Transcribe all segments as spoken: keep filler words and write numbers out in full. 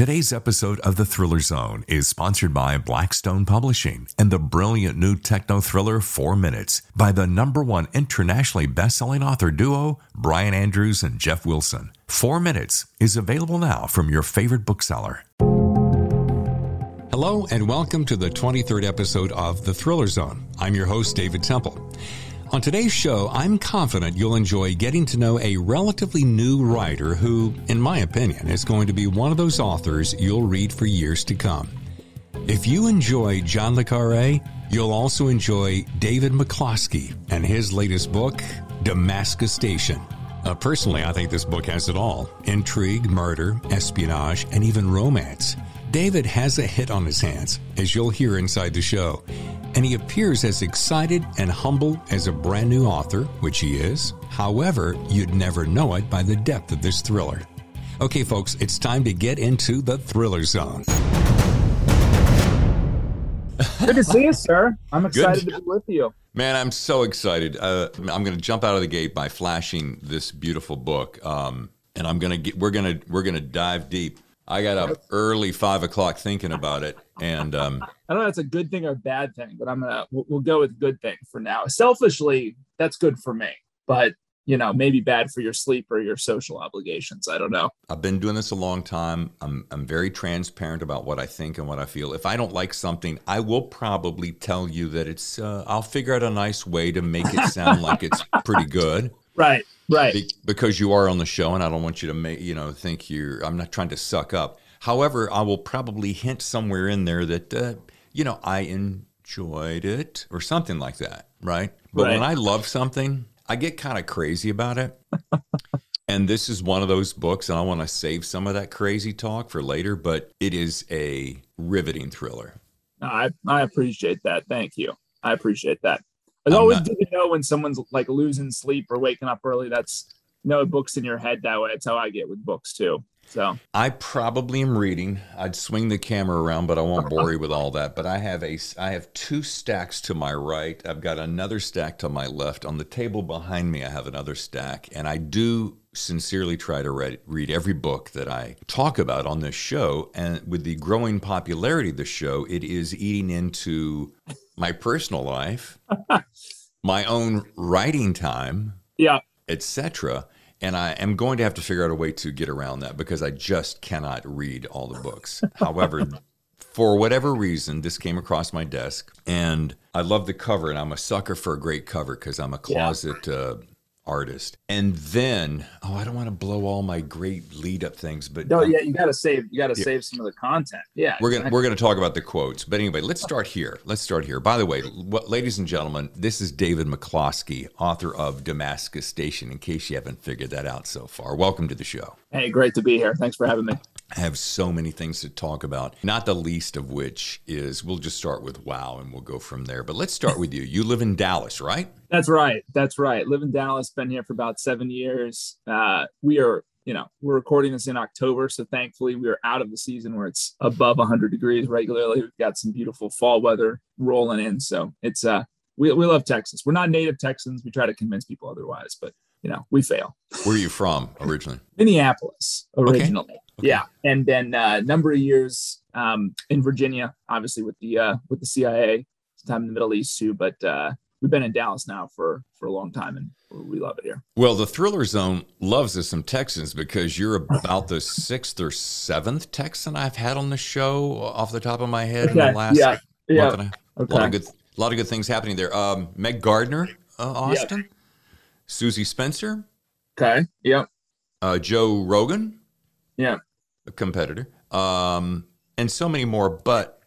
Today's episode of The Thriller Zone is sponsored by Blackstone Publishing and the brilliant new techno thriller Four Minutes by the number one internationally best-selling author duo, Brian Andrews and Jeff Wilson. Four Minutes is available now from your favorite bookseller. Hello and welcome to the twenty-third episode of The Thriller Zone. I'm your host, David Temple. On today's show, I'm confident you'll enjoy getting to know a relatively new writer who, in my opinion, is going to be one of those authors you'll read for years to come. If you enjoy John le Carré, you'll also enjoy David McCloskey and his latest book, Damascus Station. Uh, personally, I think this book has it all: intrigue, murder, espionage, and even romance. David has a hit on his hands, as you'll hear inside the show, and he appears as excited and humble as a brand new author, which he is. However, you'd never know it by the depth of this thriller. Okay, folks, it's time to get into the Thriller Zone. Good to see you, sir. I'm excited Good. to be with you. Man, I'm so excited. Uh, I'm going to jump out of the gate by flashing this beautiful book, um, and I'm going to get. We're going to we're going to dive deep. I got up early, five o'clock, thinking about it, and um, I don't know if that's a good thing or a bad thing, but I'm gonna we'll, we'll go with good thing for now. Selfishly, that's good for me, but you know, maybe bad for your sleep or your social obligations. I don't know. I've been doing this a long time. I'm I'm very transparent about what I think and what I feel. If I don't like something, I will probably tell you that it's. Uh, I'll figure out a nice way to make it sound like it's pretty good. Right. Right. Be- because you are on the show, and I don't want you to make you know think you're. I'm not trying to suck up. However, I will probably hint somewhere in there that uh, you know I enjoyed it or something like that, right? But Right. when I love something, I get kind of crazy about it. And this is one of those books, and I want to save some of that crazy talk for later. But it is a riveting thriller. I I appreciate that. Thank you. I appreciate that. It's I'm always not- good to know when someone's like losing sleep or waking up early. That's no books in your head that way. That's how I get with books too. So I probably am reading. I'd swing the camera around, but I won't bore you with all that. But I have a, I have two stacks to my right. I've got another stack to my left. On the table behind me, I have another stack. And I do sincerely try to read, read every book that I talk about on this show. And with the growing popularity of the show, it is eating into my personal life, my own writing time, yeah. et cetera. And I am going to have to figure out a way to get around that because I just cannot read all the books. However, for whatever reason, this came across my desk, and I love the cover, and I'm a sucker for a great cover because I'm a closet uh, artist. And then, oh, I don't want to blow all my great lead-up things, but No, um, yeah, you gotta save you gotta save some of the content. Yeah. we're gonna exactly. we're gonna talk about the quotes. But anyway, let's start here. Let's start here. By the way, what, ladies and gentlemen, this is David McCloskey, author of Damascus Station. In case you haven't figured that out so far, welcome to the show. Hey, great to be here. Thanks for having me. I have so many things to talk about, not the least of which is we'll just start with WoW and we'll go from there. But let's start with you. You live in Dallas, right? That's right. That's right. Live in Dallas, been here for about seven years. Uh, we are, you know, we're recording this in October. So thankfully we are out of the season where it's above one hundred degrees regularly. We've got some beautiful fall weather rolling in. So it's, uh, we, we love Texas. We're not native Texans. We try to convince people otherwise, but, you know, we fail. Where are you from originally? Minneapolis originally. Okay. Yeah. And then a uh, number of years um, in Virginia, obviously with the, uh, with the C I A, sometime in the Middle East too. But uh, we've been in Dallas now for, for a long time, and we love it here. Well, the Thriller Zone loves us some Texans because you're about the sixth or seventh Texan I've had on the show off the top of my head in the Okay. last Yeah. Yeah. month and a half. Okay. A lot of good, a lot of good things happening there. Um, Meg Gardner, uh, Austin, Susie Spencer, Okay. Yep. uh, Joe Rogan, Yeah. a competitor, um, and so many more. But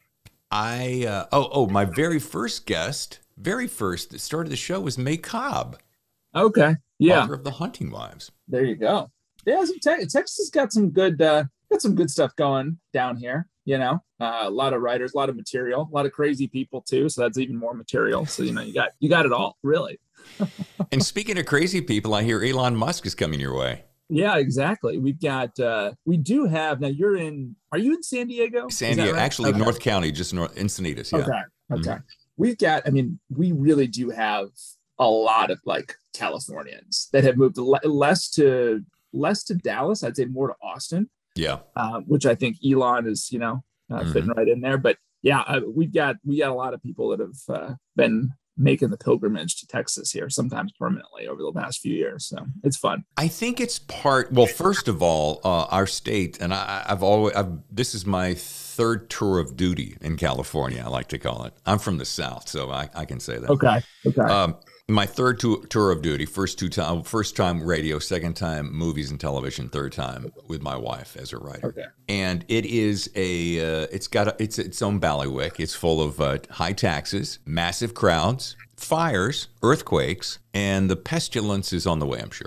I, uh, oh, oh, my very first guest, very first that started the show was May Cobb, Okay. Yeah. author of The Hunting Wives. There you go. Yeah. Some te- Texas got some good, uh, got some good stuff going down here. You know, uh, a lot of writers, a lot of material, a lot of crazy people too. So that's even more material. So, you know, you got, you got it all, really. And speaking of crazy people, I hear Elon Musk is coming your way. Yeah, exactly. We've got, uh, we do have, now you're in, are you in San Diego? San Is that Diego, right? actually Okay. North County, just north, Encinitas. Yeah. Okay. Okay. We've got, I mean, we really do have a lot of like Californians that have moved le- less to, less to Dallas. I'd say more to Austin. Yeah. uh, which I think Elon is, you know, uh, mm-hmm. fitting right in there. But yeah, uh, we've got we got a lot of people that have uh, been making the pilgrimage to Texas here, sometimes permanently over the past few years. So it's fun. I think it's part, well, first of all, uh, our state, and I, I've always, I've, this is my third tour of duty in California, I like to call it. I'm from the South, so I, I can say that. Okay. Okay. Um, my third tu- tour of duty, first two time, first time radio, second time movies and television, third time with my wife as a writer. Okay. And it is a, uh, it's got a, it's its own bailiwick. It's full of uh, high taxes, massive crowds, fires, earthquakes, and the pestilence is on the way, I'm sure.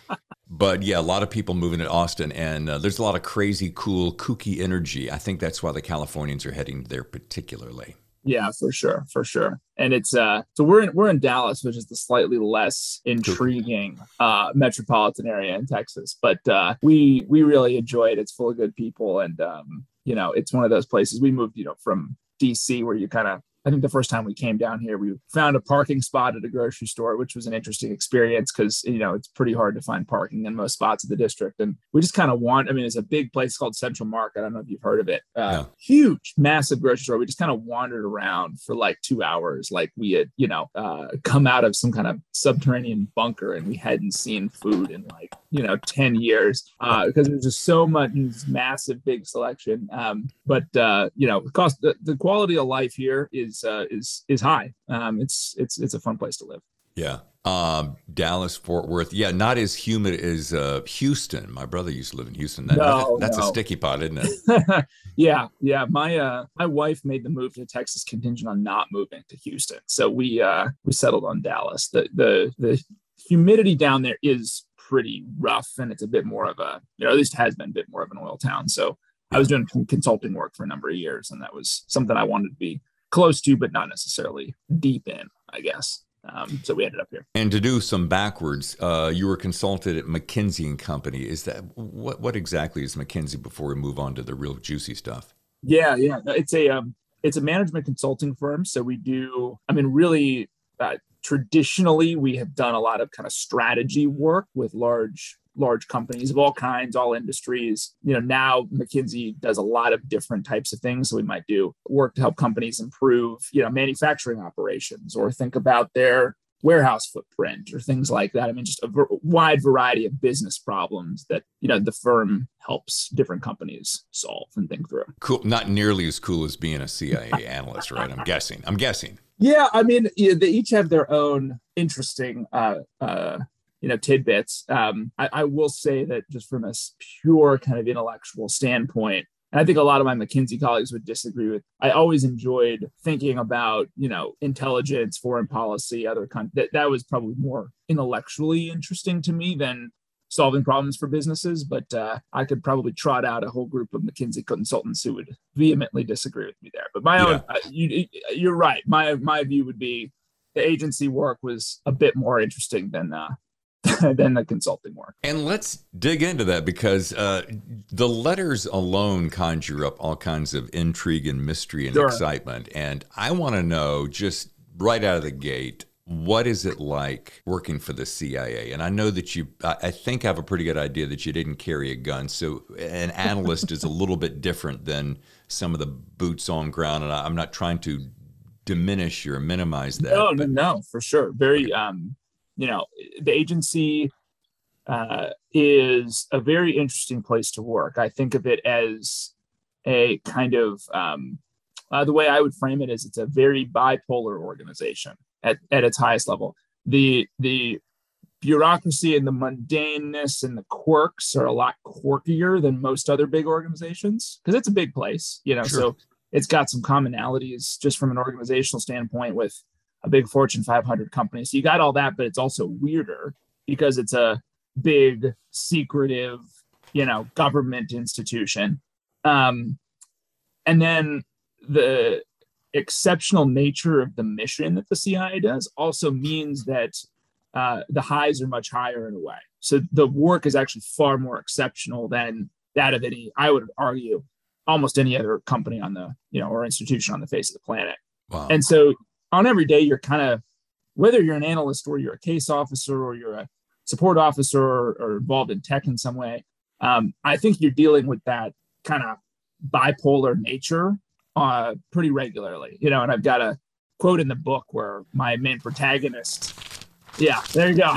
But yeah, a lot of people moving to Austin, and uh, there's a lot of crazy, cool, kooky energy. I think that's why the Californians are heading there particularly. Yeah, for sure, for sure. And it's uh so we're in we're in Dallas, which is the slightly less intriguing uh metropolitan area in Texas. But uh we we really enjoy it. It's full of good people, and um, you know, it's one of those places. We moved, you know, from D C where you kind of I think the first time we came down here, we found a parking spot at a grocery store, which was an interesting experience because, you know, it's pretty hard to find parking in most spots of the district. And we just kind of want, I mean, it's a big place called Central Market. I don't know if you've heard of it. Uh, yeah. Huge, massive grocery store. We just kind of wandered around for like two hours. Like we had, you know, uh, come out of some kind of subterranean bunker and we hadn't seen food in like, you know, ten years uh, because there's just so much massive, big selection. Um, but, uh, you know, cost the, the quality of life here is Uh, is is high. Um, it's it's it's a fun place to live. Yeah, um, Dallas, Fort Worth. Yeah, not as humid as uh, Houston. My brother used to live in Houston. That, no, that's no. a sticky pot, isn't it? yeah, yeah. My uh, my wife made the move to Texas contingent on not moving to Houston, so we uh, we settled on Dallas. The the the humidity down there is pretty rough, and it's a bit more of a, you know, at least has been a bit more of an oil town. So I was doing consulting work for a number of years, and that was something I wanted to be close to, but not necessarily deep in, I guess. Um, so we ended up here. And to do some backwards, uh, you were consulted at McKinsey and Company. Is that what? What exactly is McKinsey before we move on to the real juicy stuff? Yeah, yeah, it's a um, it's a management consulting firm. So we do, I mean, really, uh, traditionally, we have done a lot of kind of strategy work with large. large companies of all kinds, all industries. You know, now McKinsey does a lot of different types of things. So we might do work to help companies improve, you know, manufacturing operations, or think about their warehouse footprint or things like that. I mean, just a v- wide variety of business problems that, you know, the firm helps different companies solve and think through. Cool. Not nearly as cool as being a C I A analyst, right? I'm guessing. I'm guessing. Yeah. I mean, yeah, they each have their own interesting, uh, uh, you know, tidbits. Um, I, I will say that just from a pure kind of intellectual standpoint, and I think a lot of my McKinsey colleagues would disagree with, I always enjoyed thinking about, you know, intelligence, foreign policy, other con- that, that was probably more intellectually interesting to me than solving problems for businesses. But uh, I could probably trot out a whole group of McKinsey consultants who would vehemently disagree with me there. But my yeah. own, uh, you, you're right. My my view would be the agency work was a bit more interesting than uh, than the consulting work. And let's dig into that, because uh, the letters alone conjure up all kinds of intrigue and mystery and sure. excitement. And I want to know, just right out of the gate, what is it like working for the C I A? And I know that you, I think I have a pretty good idea that you didn't carry a gun. So an analyst is a little bit different than some of the boots on ground. And I'm not trying to diminish or minimize that. No, no, no, for sure. Very, um, you know, the agency uh, is a very interesting place to work. I think of it as a kind of, um, uh, the way I would frame it is it's a very bipolar organization at, at its highest level. The, the bureaucracy and the mundaneness and the quirks are a lot quirkier than most other big organizations, because it's a big place, you know, sure. So it's got some commonalities just from an organizational standpoint with a big Fortune five hundred company. So you got all that, but it's also weirder because it's a big, secretive, you know, government institution. Um, and then the exceptional nature of the mission that the C I A does also means that uh, the highs are much higher in a way. So the work is actually far more exceptional than that of any, I would argue, almost any other company on the, you know, or institution on the face of the planet. Wow. And so on every day, you're kind of, whether you're an analyst or you're a case officer or you're a support officer or, or involved in tech in some way, Um, I think you're dealing with that kind of bipolar nature uh, pretty regularly, you know, and I've got a quote in the book where my main protagonist, yeah, there you go.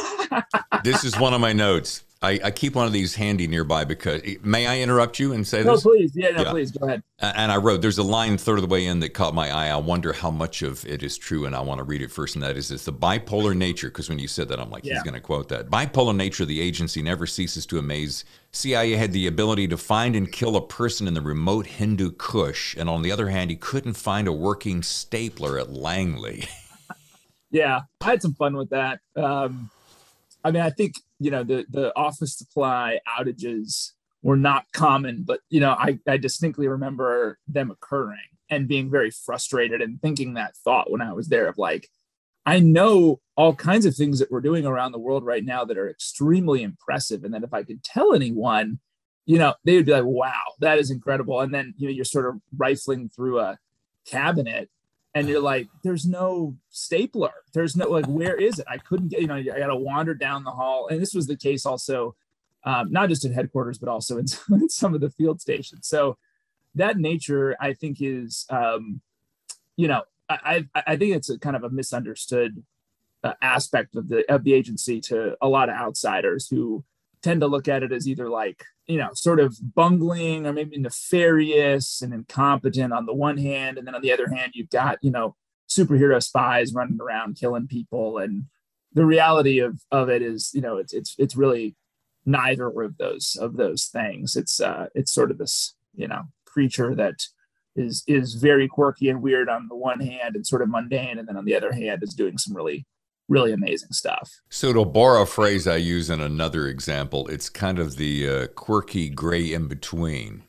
This is one of my notes. I, I keep one of these handy nearby because, may I interrupt you and say no, this? please. Yeah, no, yeah. please go ahead. And I wrote, there's a line third of the way in that caught my eye. I wonder how much of it is true, and I want to read it first. And that is, it's the bipolar nature, because when you said that, I'm like, yeah. he's going to quote that. Bipolar nature of the agency never ceases to amaze. C I A had the ability to find and kill a person in the remote Hindu Kush, and on the other hand, he couldn't find a working stapler at Langley. Yeah, I had some fun with that. Um, I mean, I think, you know, the, the office supply outages were not common, but, you know, I, I distinctly remember them occurring and being very frustrated and thinking that thought when I was there of like, I know all kinds of things that we're doing around the world right now that are extremely impressive. And that if I could tell anyone, you know, they would be like, wow, that is incredible. And then, you know, you're sort of rifling through a cabinet and you're like, there's no stapler. There's no, like, where is it? I couldn't get, you know, I got to wander down the hall. And this was the case also, um, not just in headquarters, but also in, in some of the field stations. So that nature, I think is, um, you know, I, I, I think it's a kind of a misunderstood uh, aspect of the, of the agency to a lot of outsiders who tend to look at it as either like, you know, sort of bungling or maybe nefarious and incompetent on the one hand. And then on the other hand, you've got, you know, superhero spies running around killing people. And the reality of, of it is, you know, it's, it's, it's really neither of those, of those things. It's, uh, it's sort of this, you know, creature that is, is very quirky and weird on the one hand and sort of mundane. And then on the other hand is doing some really, really amazing stuff. So to borrow a phrase I use in another example, it's kind of the uh, quirky gray in between.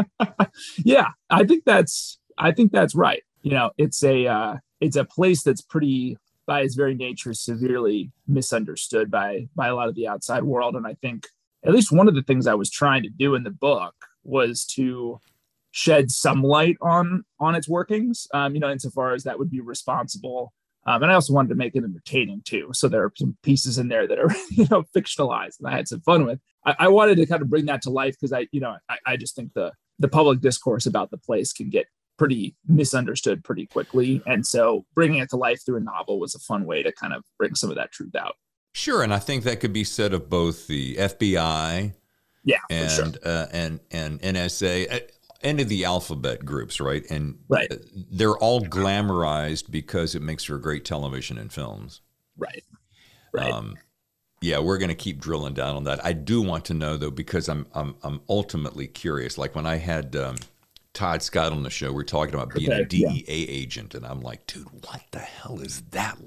Yeah, I think that's I think that's right. You know, it's a uh, it's a place that's pretty, by its very nature, severely misunderstood by by a lot of the outside world. And I think at least one of the things I was trying to do in the book was to shed some light on on its workings. Um, you know, insofar as that would be responsible. Um, and I also wanted to make it entertaining too. So there are some pieces in there that are, you know, fictionalized and I had some fun with. I, I wanted to kind of bring that to life because I, you know, I, I just think the the public discourse about the place can get pretty misunderstood pretty quickly. And so bringing it to life through a novel was a fun way to kind of bring some of that truth out. Sure. And I think that could be said of both the F B I yeah, and, sure. uh, and, and N S A. Any of the alphabet groups, right? And right. they're all glamorized because it makes for great television and films. Right. Right. Um, yeah, we're going to keep drilling down on that. I do want to know though, because I'm I'm I'm ultimately curious. Like when I had um, Todd Scott on the show, we are talking about being okay, a D E A yeah. agent, and I'm like, dude, what the hell is that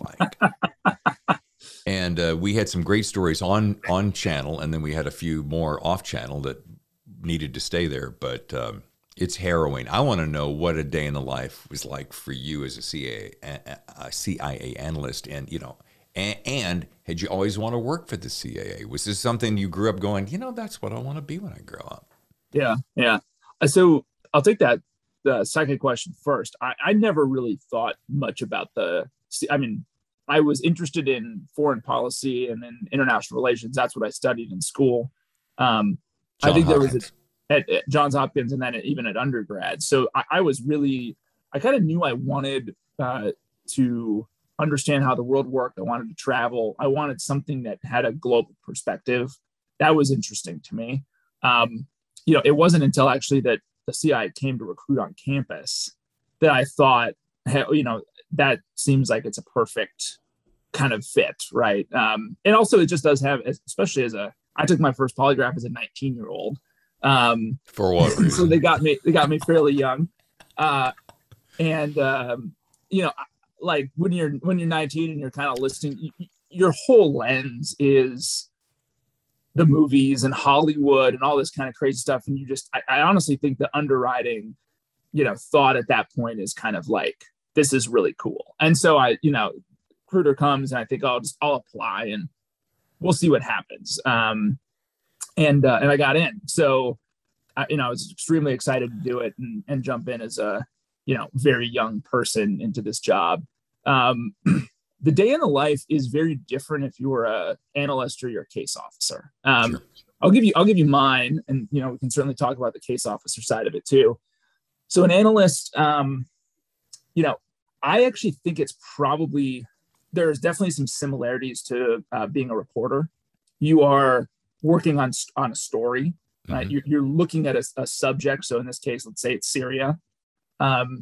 like? And uh, we had some great stories on on channel, and then we had a few more off channel that needed to stay there, but. Um, It's harrowing. I want to know what a day in the life was like for you as a C I A, a C I A analyst, and you know, and, and had you always want to work for the C I A? Was this something you grew up going, you know, that's what I want to be when I grow up? Yeah, yeah. So I'll take that the second question first. I, I never really thought much about the. I mean, I was interested in foreign policy and then international relations. That's what I studied in school. Um, I think there was a. At, at Johns Hopkins and then even at undergrad. So I, I was really, I kind of knew I wanted uh, to understand how the world worked. I wanted to travel. I wanted something that had a global perspective. That was interesting to me. Um, you know, it wasn't until actually that the C I A came to recruit on campus that I thought, hey, you know, that seems like it's a perfect kind of fit, right? Um, and also it just does have, especially as a, I took my first polygraph as a nineteen year old. Um, for what reason? So they got me, they got me fairly young. Uh, and, um, you know, like when you're, when you're nineteen and you're kind of listening, you, your whole lens is the movies and Hollywood and all this kind of crazy stuff. And you just, I, I honestly think the underwriting, you know, thought at that point is kind of like, this is really cool. And so I, you know, recruiter comes and I think I'll just, I'll apply and we'll see what happens. Um, And uh, and I got in, so I, you know I was extremely excited to do it and, and jump in as a you know very young person into this job. Um, the day in the life is very different if you were a analyst or you're a case officer. Um, sure. I'll give you I'll give you mine, and you know we can certainly talk about the case officer side of it too. So an analyst, um, you know, I actually think it's probably there's definitely some similarities to uh, being a reporter. You are working on on a story, right? Mm-hmm. You're, you're looking at a, a subject. So in this case, let's say it's Syria. Um,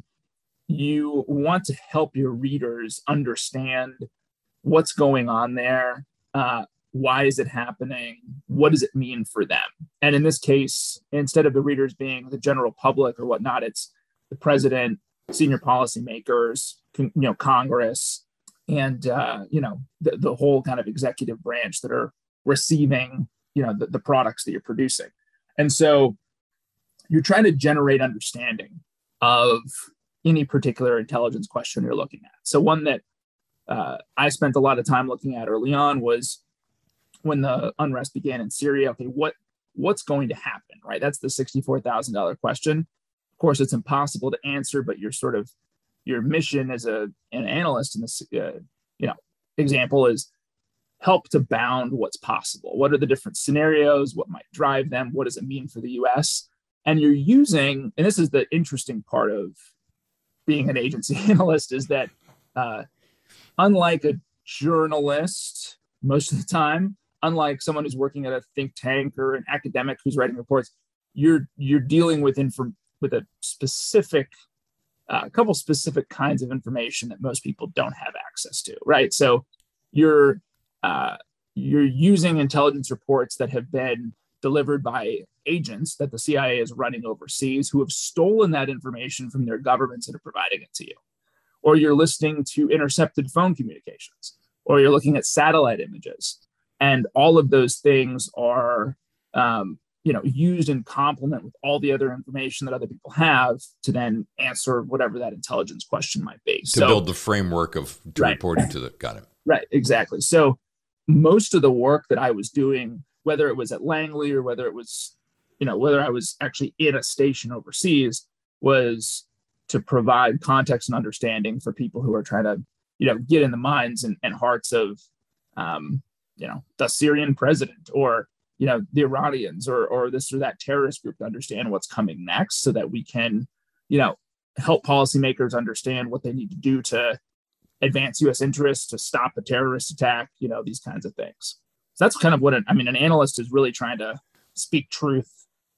you want to help your readers understand what's going on there. Uh, why is it happening? What does it mean for them? And in this case, instead of the readers being the general public or whatnot, it's the president, senior policymakers, you know, Congress, and uh, you know the, the whole kind of executive branch that are receiving you know the, the products that you're producing. And so you're trying to generate understanding of any particular intelligence question you're looking at. So one that uh, I spent a lot of time looking at early on was when the unrest began in Syria. Okay, what what's going to happen, right? That's the sixty-four thousand dollars question. Of course, it's impossible to answer, but you're sort of your mission as a an analyst in this uh, you know example is help to bound what's possible. What are the different scenarios? What might drive them? What does it mean for the U S? And you're using, and this is the interesting part of being an agency analyst, is that uh, unlike a journalist, most of the time, unlike someone who's working at a think tank or an academic who's writing reports, you're you're dealing with inform with a specific, uh, a couple specific kinds of information that most people don't have access to, right? So you're uh, you're using intelligence reports that have been delivered by agents that the C I A is running overseas who have stolen that information from their governments that are providing it to you. Or you're listening to intercepted phone communications, or you're looking at satellite images. And all of those things are um, you know, used in complement with all the other information that other people have to then answer whatever that intelligence question might be. To so, build the framework of to right. reporting to the, got it. Right, exactly. So most of the work that I was doing, whether it was at Langley or whether it was, you know, whether I was actually in a station overseas, was to provide context and understanding for people who are trying to, you know, get in the minds and, and hearts of, um, you know, the Syrian president or, you know, the Iranians or or this or that terrorist group to understand what's coming next so that we can, you know, help policymakers understand what they need to do to advance U S interests, to stop a terrorist attack, you know, these kinds of things. So that's kind of what, an, I mean, an analyst is really trying to speak truth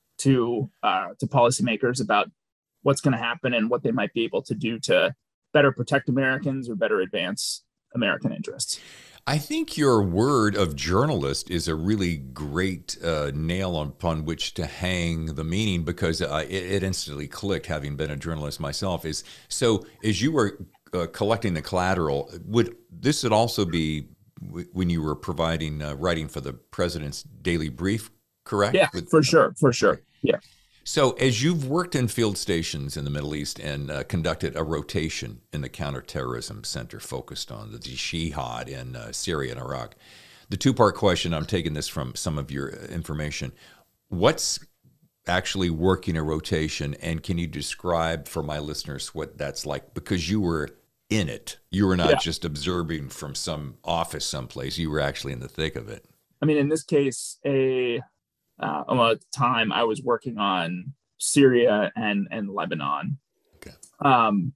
to uh, to policymakers about what's going to happen and what they might be able to do to better protect Americans or better advance American interests. I think your word of journalist is a really great uh, nail upon which to hang the meaning, because uh, it, it instantly clicked, having been a journalist myself. Is so as you were uh, collecting the collateral, would this would also be w- when you were providing uh, writing for the president's daily brief, correct? Yeah, With, for sure, for sure. Yeah. So as you've worked in field stations in the Middle East and uh, conducted a rotation in the counterterrorism center focused on the jihad in uh, Syria and Iraq, the two-part question, I'm taking this from some of your information, what's actually working a rotation, and can you describe for my listeners what that's like? Because you were in it. You were not yeah. just observing from some office someplace. You were actually in the thick of it. I mean, in this case, a... Uh, well, at the time, I was working on Syria and, and Lebanon. Okay. Um,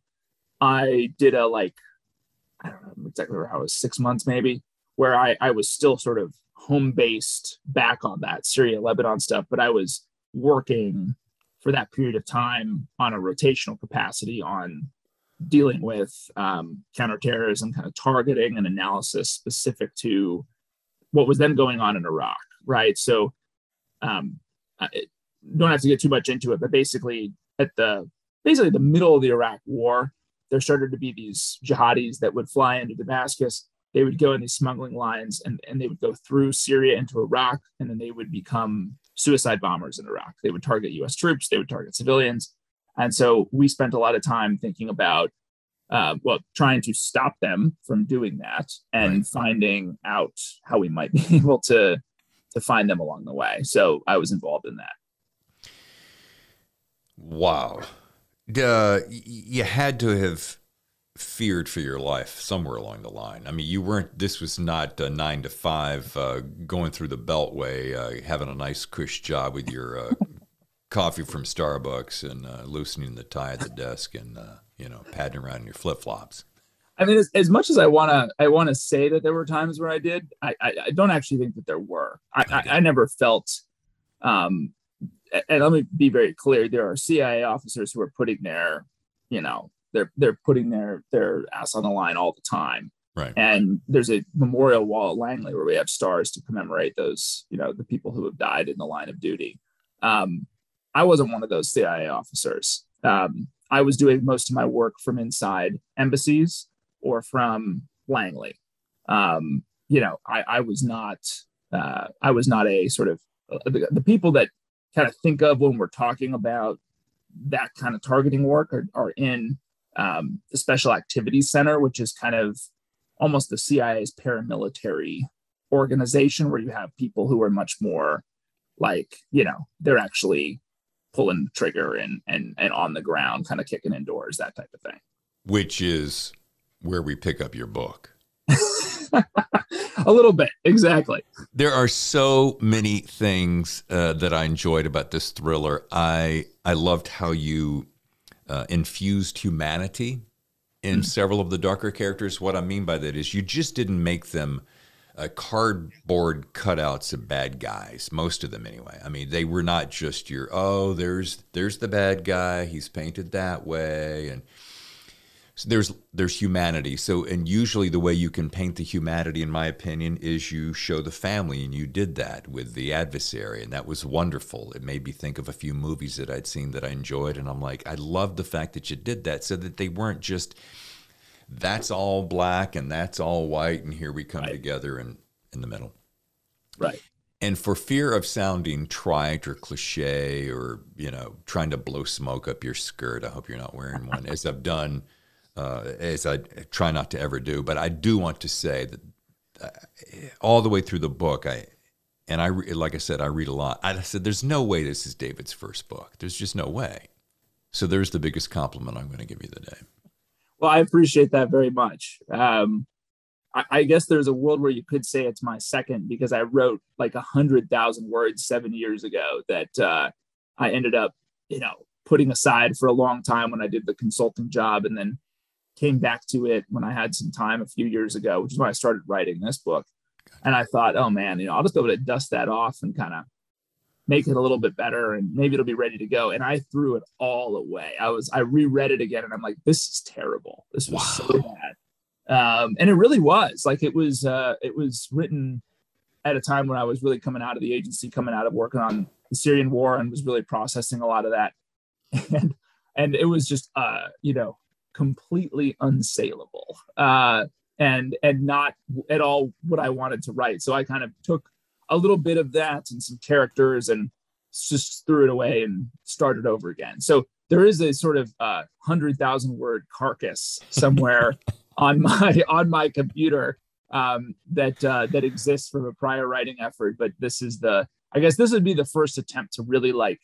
I did a, like, I don't know exactly where I was, six months maybe, where I, I was still sort of home-based back on that Syria, Lebanon stuff, but I was working for that period of time on a rotational capacity on dealing with um, counterterrorism, kind of targeting and analysis specific to what was then going on in Iraq, right? So Um, I don't have to get too much into it, but basically at the basically the middle of the Iraq war, there started to be these jihadis that would fly into Damascus. They would go in these smuggling lines and, and they would go through Syria into Iraq, and then they would become suicide bombers in Iraq. They would target U S troops, they would target civilians. And so we spent a lot of time thinking about, uh, well, trying to stop them from doing that and right. finding out how we might be able to to find them along the way. So I was involved in that. Wow. Uh, you had to have feared for your life somewhere along the line. I mean, you weren't, this was not a nine to five, uh, going through the Beltway, uh, having a nice cush job with your uh, coffee from Starbucks and uh, loosening the tie at the desk and, uh, you know, padding around in your flip flops. I mean, as, as much as I want to, I want to say that there were times where I did, I, I, I don't actually think that there were. I, I, I never felt, um, and let me be very clear, there are C I A officers who are putting their, you know, they're they're putting their their ass on the line all the time. Right. And there's a memorial wall at Langley where we have stars to commemorate those, you know, the people who have died in the line of duty. Um, I wasn't one of those C I A officers. Um, I was doing most of my work from inside embassies or from Langley. Um, you know, I, I was not, uh, I was not a sort of uh, the, the people that kind of think of when we're talking about that kind of targeting work are, are in um, the Special Activities Center, which is kind of almost the C I A's paramilitary organization, where you have people who are much more like, you know, they're actually pulling the trigger and and and on the ground, kind of kicking indoors, that type of thing. Which is where we pick up your book. A little bit, exactly. There are so many things uh, that I enjoyed about this thriller. I I loved how you uh, infused humanity in mm-hmm. several of the darker characters. What I mean by that is you just didn't make them uh, cardboard cutouts of bad guys, most of them anyway. I mean, they were not just your, oh, there's there's the bad guy, he's painted that way, and so there's there's humanity. So, and usually the way you can paint the humanity, in my opinion, is you show the family, and you did that with The Adversary, and that was wonderful. It made me think of a few movies that I'd seen that I enjoyed, and I'm like, I love the fact that you did that, so that they weren't just, that's all black and that's all white, and here we come right. together in, in the middle. Right. And for fear of sounding trite or cliche or, you know, trying to blow smoke up your skirt, I hope you're not wearing one, as I've done, uh, as I try not to ever do. But I do want to say that uh, all the way through the book, I, and I, like I said, I read a lot. I said, there's no way this is David's first book. There's just no way. So there's the biggest compliment I'm going to give you today. Well, I appreciate that very much. Um, I, I guess there's a world where you could say it's my second, because I wrote like a hundred thousand words seven years ago that uh, I ended up, you know, putting aside for a long time when I did the consulting job, and then came back to it when I had some time a few years ago, which is when I started writing this book. And I thought, oh man, you know, I'll just be able to dust that off and kind of make it a little bit better, and maybe it'll be ready to go. And I threw it all away. I was, I reread it again, and I'm like, this is terrible. This was wow. so bad. Um, and it really was like, it was, uh, it was written at a time when I was really coming out of the agency, coming out of working on the Syrian war, and was really processing a lot of that. And, and it was just, uh, you know, completely unsaleable, uh, and, and not at all what I wanted to write. So I kind of took a little bit of that and some characters and just threw it away and started over again. So there is a sort of uh hundred thousand word carcass somewhere on my, on my computer um, that, uh, that exists from a prior writing effort. But this is the, I guess this would be the first attempt to really like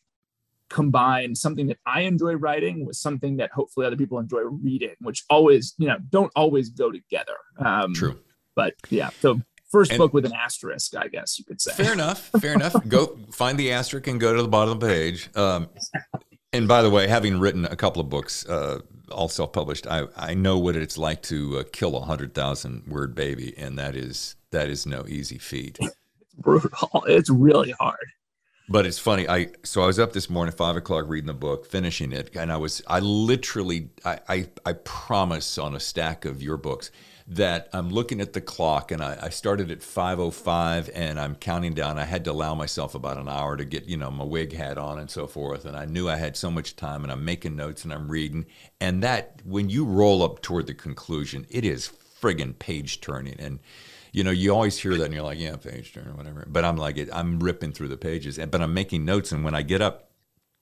combine something that I enjoy writing with something that hopefully other people enjoy reading, which always, you know, don't always go together. Um, True. But yeah, so first and book with an asterisk, I guess you could say. Fair enough. Fair enough. Go find the asterisk and go to the bottom of the page. Um, and by the way, having written a couple of books, uh, all self-published, I, I know what it's like to uh, kill a hundred thousand word baby. And that is, that is no easy feat. It's brutal. It's really hard. But it's funny. I so I was up this morning, five o'clock, reading the book, finishing it, and I was I literally I I, I promise on a stack of your books that I'm looking at the clock, and I, I started at five oh five, and I'm counting down. I had to allow myself about an hour to get, you know, my wig hat on and so forth, and I knew I had so much time, and I'm making notes and I'm reading, and that when you roll up toward the conclusion, it is friggin' page turning. And you know, you always hear that and you're like, yeah, page turn or whatever. But I'm like, I'm ripping through the pages, and but I'm making notes. And when I get up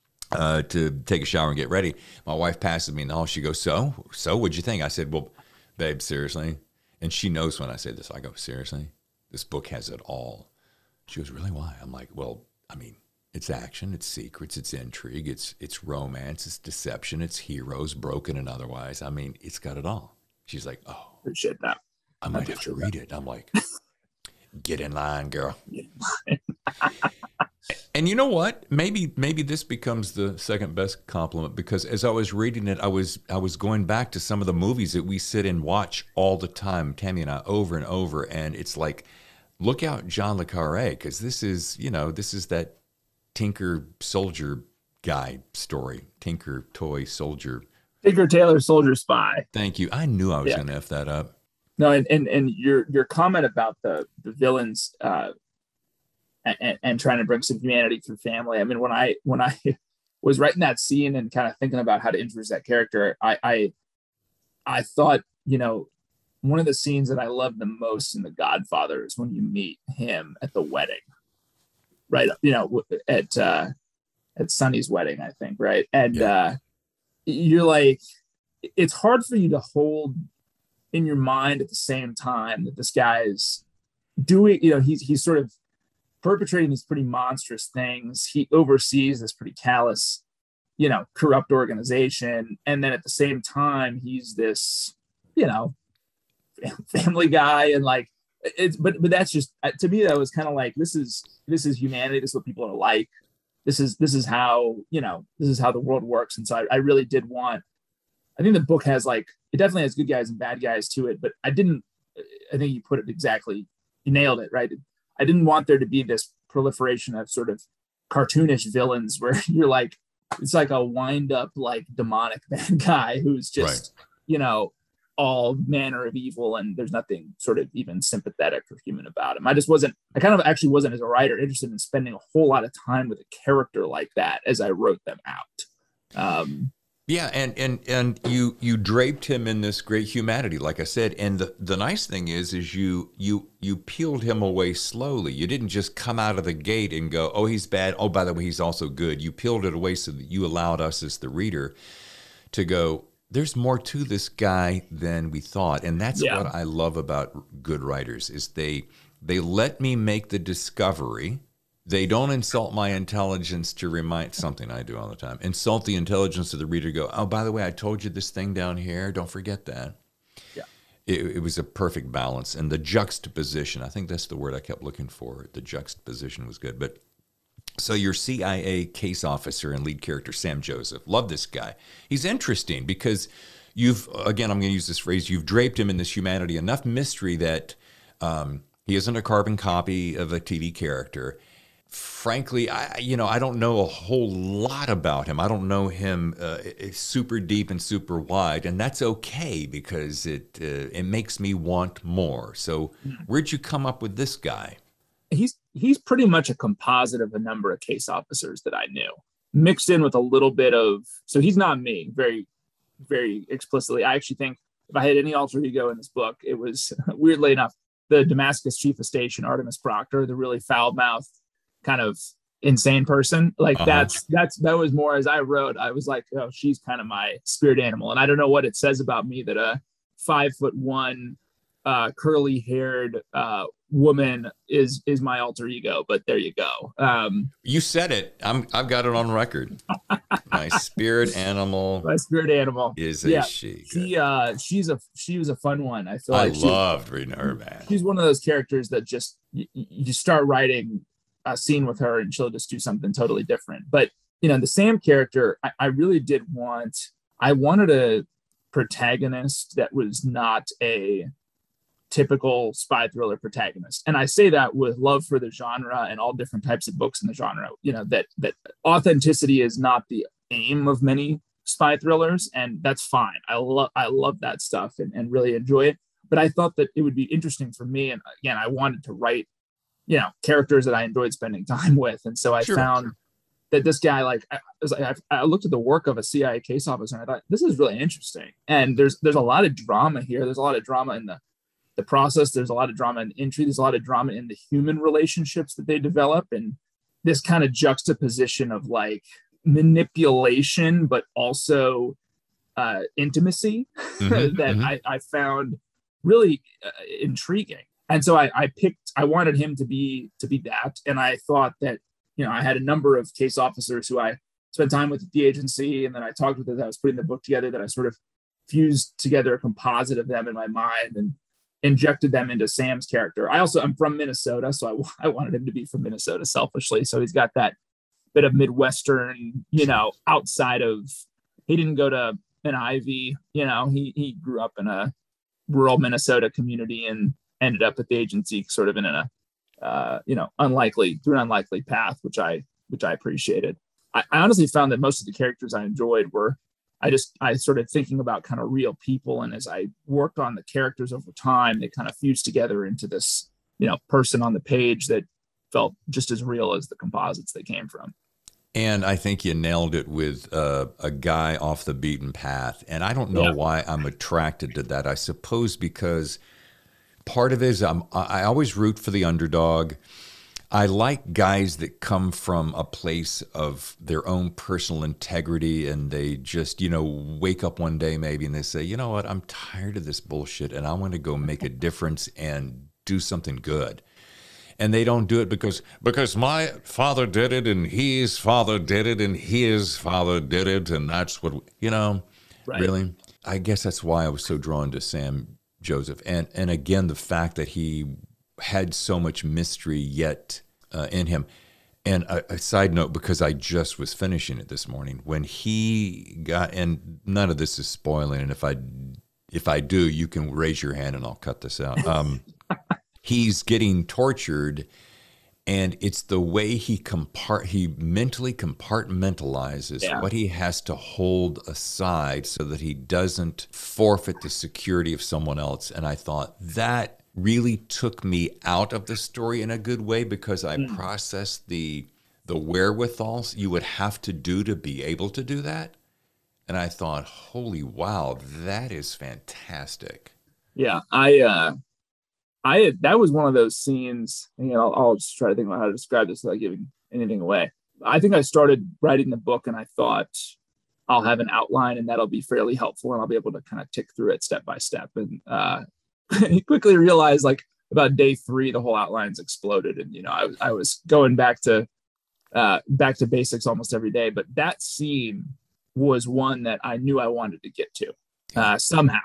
uh, to take a shower and get ready, my wife passes me in the hall. She goes, so, so what'd you think? I said, well, babe, seriously. And she knows when I say this. I go, seriously? This book has it all. She goes, really, why? I'm like, well, I mean, it's action, it's secrets, it's intrigue, it's it's romance, it's deception, it's heroes, broken and otherwise. I mean, it's got it all. She's like, oh, Appreciate that. I might have to read it. I'm like, get in line, girl. And you know what? Maybe maybe this becomes the second best compliment, because as I was reading it, I was I was going back to some of the movies that we sit and watch all the time, Tammy and I, over and over, and it's like, look out, John le Carré, because this is, you know, this is that Tinker Soldier guy story, Tinker Toy Soldier. Tinker Tailor Soldier Spy. Thank you. I knew I was Yeah. going to F that up. No, and, and and your your comment about the the villains uh, and, and trying to bring some humanity through family. I mean, when I when I was writing that scene and kind of thinking about how to introduce that character, I I, I thought, you know, one of the scenes that I love the most in The Godfather is when you meet him at the wedding, right? You know, at uh, at Sonny's wedding, I think, right? And Yeah. uh, you're like, it's hard for you to hold in your mind at the same time that this guy is doing, you know, he's he's sort of perpetrating these pretty monstrous things. He oversees this pretty callous, you know, corrupt organization, and then at the same time, he's this, you know, family guy, and like it's. But but that's just, to me, that was kind of like, this is this is humanity. This is what people are like. This is this is how, you know, this is how the world works. And so I, I really did want. I think the book has like, it definitely has good guys and bad guys to it, but I didn't, I think you put it exactly, you nailed it, right? I didn't want there to be this proliferation of sort of cartoonish villains where you're like, it's like a wind up, like demonic bad guy who's just, right. you know, all manner of evil, and there's nothing sort of even sympathetic or human about him. I just wasn't, I kind of actually wasn't, as a writer, interested in spending a whole lot of time with a character like that as I wrote them out. Um, Yeah, and, and and you you draped him in this great humanity, like I said. And the, the nice thing is, is you you you peeled him away slowly. You didn't just come out of the gate and go, oh, he's bad. Oh, by the way, he's also good. You peeled it away so that you allowed us as the reader to go, there's more to this guy than we thought. And that's yeah. what I love about good writers, is they they let me make the discovery. They don't insult my intelligence to remind, something I do all the time, insult the intelligence of the reader, go, oh, by the way, I told you this thing down here. Don't forget that. Yeah. It, it was a perfect balance. And the juxtaposition, I think that's the word I kept looking for. The juxtaposition was good. But so your C I A case officer and lead character, Sam Joseph, love this guy. He's interesting because you've, again, I'm going to use this phrase, you've draped him in this humanity, enough mystery that um, he isn't a carbon copy of a T V character. Frankly, I you know I don't know a whole lot about him. I don't know him uh, super deep and super wide, and that's okay because it uh, it makes me want more. So, where'd you come up with this guy? He's he's pretty much a composite of a number of case officers that I knew, mixed in with a little bit of. So he's not me, very very explicitly. I actually think if I had any alter ego in this book, it was, weirdly enough, the Damascus chief of station, Artemis Proctor, the really foul-mouthed, kind of insane person. Like uh-huh. that's that's that was more, as I wrote, I was like, oh, she's kind of my spirit animal. And I don't know what it says about me that a five foot one uh curly haired uh woman is is my alter ego, but there you go. Um you said it. I'm I've got it on record. My spirit animal my spirit animal is a yeah, she. She uh she's a she was a fun one. I feel I like loved she, reading her, man. She's one of those characters that just you, you start writing a scene with her and she'll just do something totally different. But you know, the Sam character, I, I really did want I wanted a protagonist that was not a typical spy thriller protagonist. And I say that with love for the genre and all different types of books in the genre, you know, that that authenticity is not the aim of many spy thrillers, and that's fine. I love I love that stuff and, and really enjoy it. But I thought that it would be interesting for me. And again, I wanted to write, you know, characters that I enjoyed spending time with. And so I sure. found that this guy, like, I, was like I, I looked at the work of a C I A case officer and I thought, this is really interesting. And there's there's a lot of drama here. There's a lot of drama in the the process. There's a lot of drama in entry. There's a lot of drama in the human relationships that they develop. And this kind of juxtaposition of like manipulation, but also uh, intimacy mm-hmm, that mm-hmm. I, I found really uh, intriguing. And so I, I picked, I wanted him to be, to be that. And I thought that, you know, I had a number of case officers who I spent time with at the agency. And then I talked with as I was putting the book together that I sort of fused together a composite of them in my mind and injected them into Sam's character. I also, I'm from Minnesota, so I, I wanted him to be from Minnesota selfishly. So he's got that bit of Midwestern, you know, outside of, he didn't go to an Ivy, you know, he, he grew up in a rural Minnesota community and ended up at the agency sort of in a, uh, you know, unlikely, through an unlikely path, which I, which I appreciated. I, I honestly found that most of the characters I enjoyed were, I just, I started thinking about kind of real people. And as I worked on the characters over time, they kind of fused together into this, you know, person on the page that felt just as real as the composites they came from. And I think you nailed it with uh, a guy off the beaten path. And I don't know yeah. why I'm attracted to that. I suppose because part of it is I'm, I always root for the underdog. I like guys that come from a place of their own personal integrity and they just, you know, wake up one day maybe and they say, you know what, I'm tired of this bullshit and I want to go make a difference and do something good. And they don't do it because because my father did it and his father did it and his father did it and that's what, you know, right. Really? I guess that's why I was so drawn to Sam Joseph. And, and again, the fact that he had so much mystery yet uh, in him. And a, a side note, because I just was finishing it this morning, when he got, and none of this is spoiling, and if I if I do, you can raise your hand and I'll cut this out. Um, he's getting tortured, and it's the way he compart he mentally compartmentalizes yeah. what he has to hold aside so that he doesn't forfeit the security of someone else. And I thought that really took me out of the story in a good way because I mm. processed the the wherewithals you would have to do to be able to do that. And I thought, holy wow, that is fantastic. Yeah, I uh I had, that was one of those scenes, you know, I'll, I'll just try to think about how to describe this without giving anything away. I think I started writing the book and I thought I'll have an outline and that'll be fairly helpful and I'll be able to kind of tick through it step by step. And uh he quickly realized, like about day three, the whole outlines exploded, and you know, I was I was going back to uh, back to basics almost every day. But that scene was one that I knew I wanted to get to uh, somehow,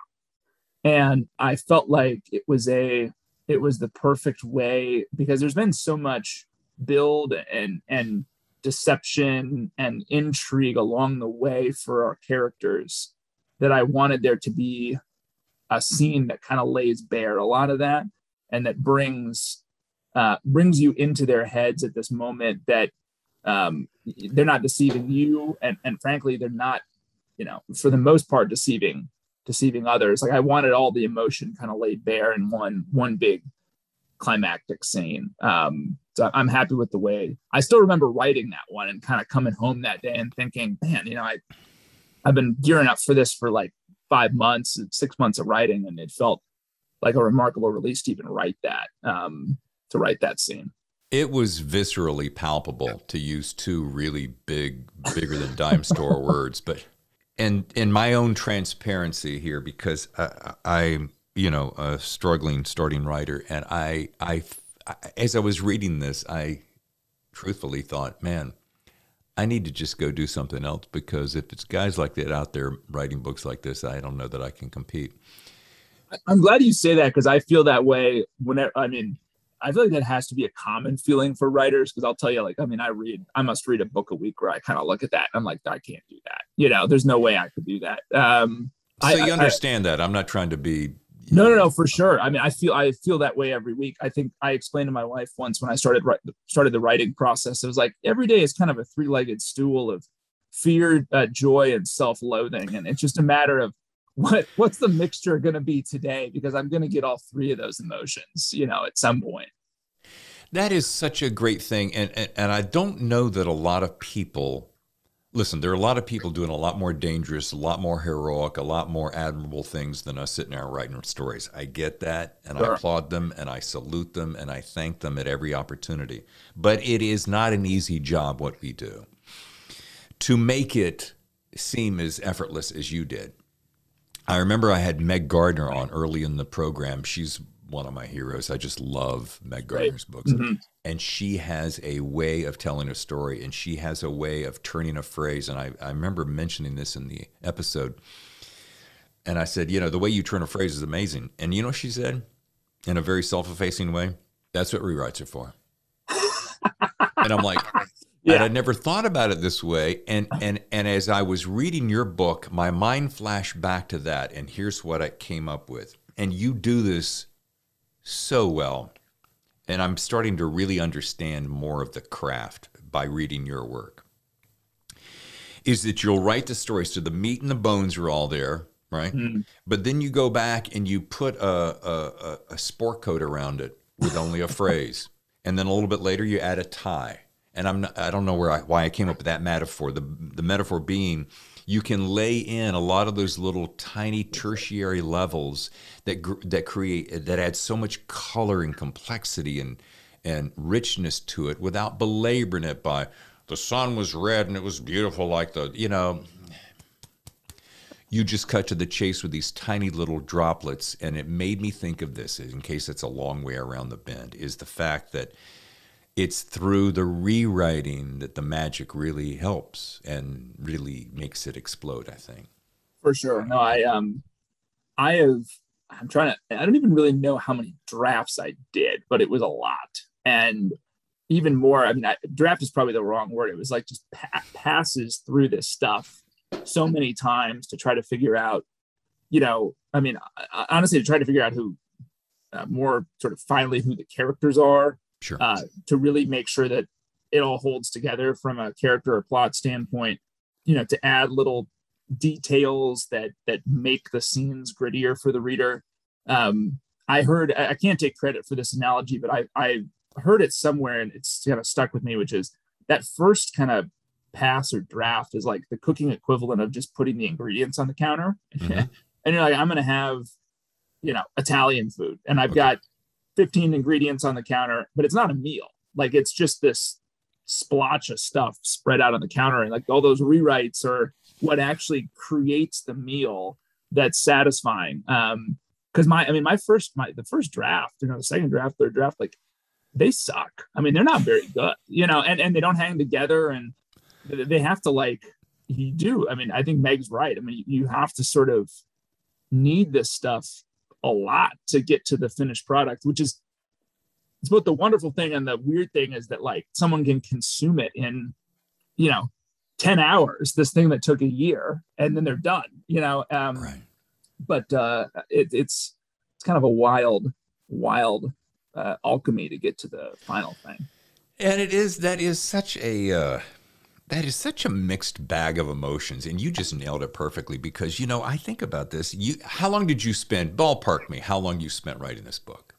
and I felt like it was a it was the perfect way because there's been so much build and and deception and intrigue along the way for our characters that I wanted there to be a scene that kind of lays bare a lot of that and that brings uh, brings you into their heads at this moment that um, they're not deceiving you. And, and frankly, they're not, you know, for the most part, deceiving deceiving others. Like I wanted all the emotion kind of laid bare in one one big climactic scene. Um, so I'm happy with the way. I still remember writing that one and kind of coming home that day and thinking, man, you know, I I've been gearing up for this for like five months, six months of writing, and it felt like a remarkable release to even write that, um, to write that scene. It was viscerally palpable, to use two really big, bigger than dime store words. But and in my own transparency here, because I, I'm, you know, a struggling starting writer, and I, I, as I was reading this, I truthfully thought, man, I need to just go do something else, because if it's guys like that out there writing books like this, I don't know that I can compete. I'm glad you say that, because I feel that way whenever, I mean, I feel like that has to be a common feeling for writers, because I'll tell you, like, I mean, I read, I must read a book a week where I kind of look at that. And I'm like, I can't do that. You know, there's no way I could do that. Um, so I, you understand I, that. I'm not trying to be. No, no, no, for sure. I mean, I feel I feel that way every week. I think I explained to my wife once when I started started the writing process. It was like every day is kind of a three-legged stool of fear, uh, joy, and self-loathing, and it's just a matter of what what's the mixture going to be today, because I'm going to get all three of those emotions, you know, at some point. That is such a great thing, and and, and I don't know that a lot of people. Listen, there are a lot of people doing a lot more dangerous, a lot more heroic, a lot more admirable things than us sitting there writing stories. I get that, and sure. I applaud them, and I salute them, and I thank them at every opportunity. But it is not an easy job what we do. To make it seem as effortless as you did. I remember I had Meg Gardner on early in the program. She's one of my heroes. I just love Meg Gardner's right. books. Mm-hmm. And she has a way of telling a story, and she has a way of turning a phrase. And I, I remember mentioning this in the episode. And I said, you know, the way you turn a phrase is amazing. And you know what she said in a very self-effacing way? That's what rewrites are for. And I'm like, yeah. And I never thought about it this way. And, and, and as I was reading your book, my mind flashed back to that. And here's what I came up with. And you do this so well. And I'm starting to really understand more of the craft by reading your work. Is that you'll write the stories so the meat and the bones are all there, right? Mm. But then you go back and you put a, a, a sport coat around it with only a phrase. And then a little bit later you add a tie. And I'm not, I don't know where I, why I came up with that metaphor. The, the metaphor being you can lay in a lot of those little tiny tertiary levels that that create that add so much color and complexity and and richness to it without belaboring it by the sun was red and it was beautiful like the, you know, you just cut to the chase with these tiny little droplets. And it made me think of this, in case it's a long way around the bend, is the fact that it's through the rewriting that the magic really helps and really makes it explode, I think. For sure. No, I um I have I'm trying to I don't even really know how many drafts I did, but it was a lot. And even more, I mean, I, draft is probably the wrong word. It was like just pa- passes through this stuff so many times to try to figure out, you know, I mean, honestly, to try to figure out who uh, more sort of finally who the characters are. Sure. Uh, to really make sure that it all holds together from a character or plot standpoint, you know, to add little details that that make the scenes grittier for the reader. Um, I heard, I can't take credit for this analogy, but I, I heard it somewhere and it's kind of stuck with me, which is that first kind of pass or draft is like the cooking equivalent of just putting the ingredients on the counter. Mm-hmm. And you're like, I'm going to have, you know, Italian food. And I've okay. got fifteen ingredients on the counter, but it's not a meal. Like it's just this splotch of stuff spread out on the counter. And like all those rewrites are what actually creates the meal that's satisfying. Um, cause my, I mean, my first, my, the first draft, you know, the second draft, third draft, like they suck. I mean, they're not very good, you know, and, and they don't hang together and they have to like, you do. I mean, I think Meg's right. I mean, you have to sort of need this stuff a lot to get to the finished product, which is it's both the wonderful thing and the weird thing is that like someone can consume it in, you know, ten hours, this thing that took a year and then they're done, you know? Um, right. But uh, it, it's, it's kind of a wild, wild uh, alchemy to get to the final thing. And it is, that is such a, uh, that is such a mixed bag of emotions, and you just nailed it perfectly because, you know, I think about this. You, how long did you spend, ballpark me, how long you spent writing this book?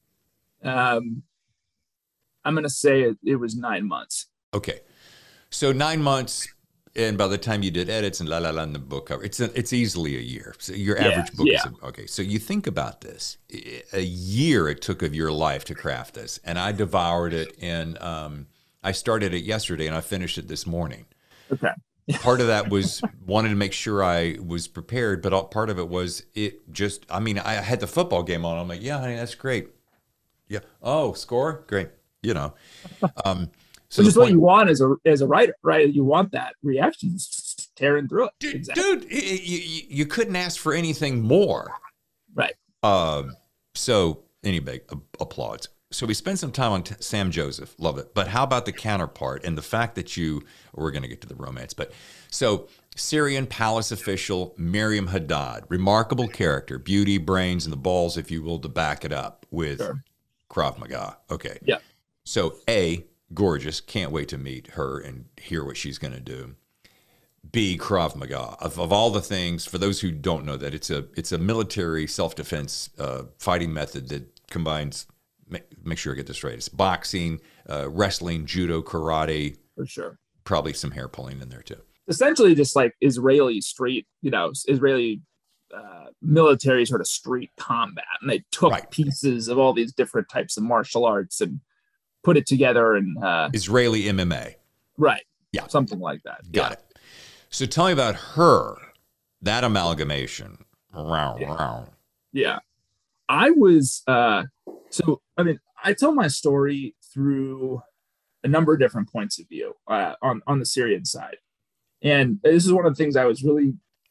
Um, I'm going to say it, it was nine months. Okay. So nine months, and by the time you did edits and la la la in the book cover, it's a, it's easily a year. So your yeah, average book yeah. is, a, okay. So you think about this, a year it took of your life to craft this, and I devoured it in, um, I started it yesterday and I finished it this morning. Okay. Part of that was wanted to make sure I was prepared, but part of it was it just, I mean, I had the football game on. I'm like, yeah, honey, that's great. Yeah. Oh, score? Great. You know. Um, so Which is point, what you want as a as a writer, right? You want that reaction tearing through it. Dude, exactly. dude it, you, you couldn't ask for anything more. Right. Um, so anyway, applauds. So we spent some time on t- Sam Joseph, love it. But how about the counterpart and the fact that you, we're going to get to the romance, but so Syrian palace official Miriam Haddad, remarkable character, beauty, brains, and the balls, if you will, to back it up with sure. Krav Maga. Okay. Yeah. So A, gorgeous, can't wait to meet her and hear what she's going to do. B, Krav Maga. Of, of all the things, for those who don't know that, it's a it's a military self-defense uh, fighting method that combines. Make, make sure I get this right. It's boxing, uh, wrestling, judo, karate. For sure. Probably some hair pulling in there too. Essentially just like Israeli street, you know, Israeli uh, military sort of street combat. And they took right. pieces of all these different types of martial arts and put it together. And uh, Israeli M M A. Right. Yeah. Something like that. Got yeah. it. So tell me about her, that amalgamation. Yeah. yeah. I was, uh, so, I mean, I tell my story through a number of different points of view uh, on, on the Syrian side. And this is one of the things I was really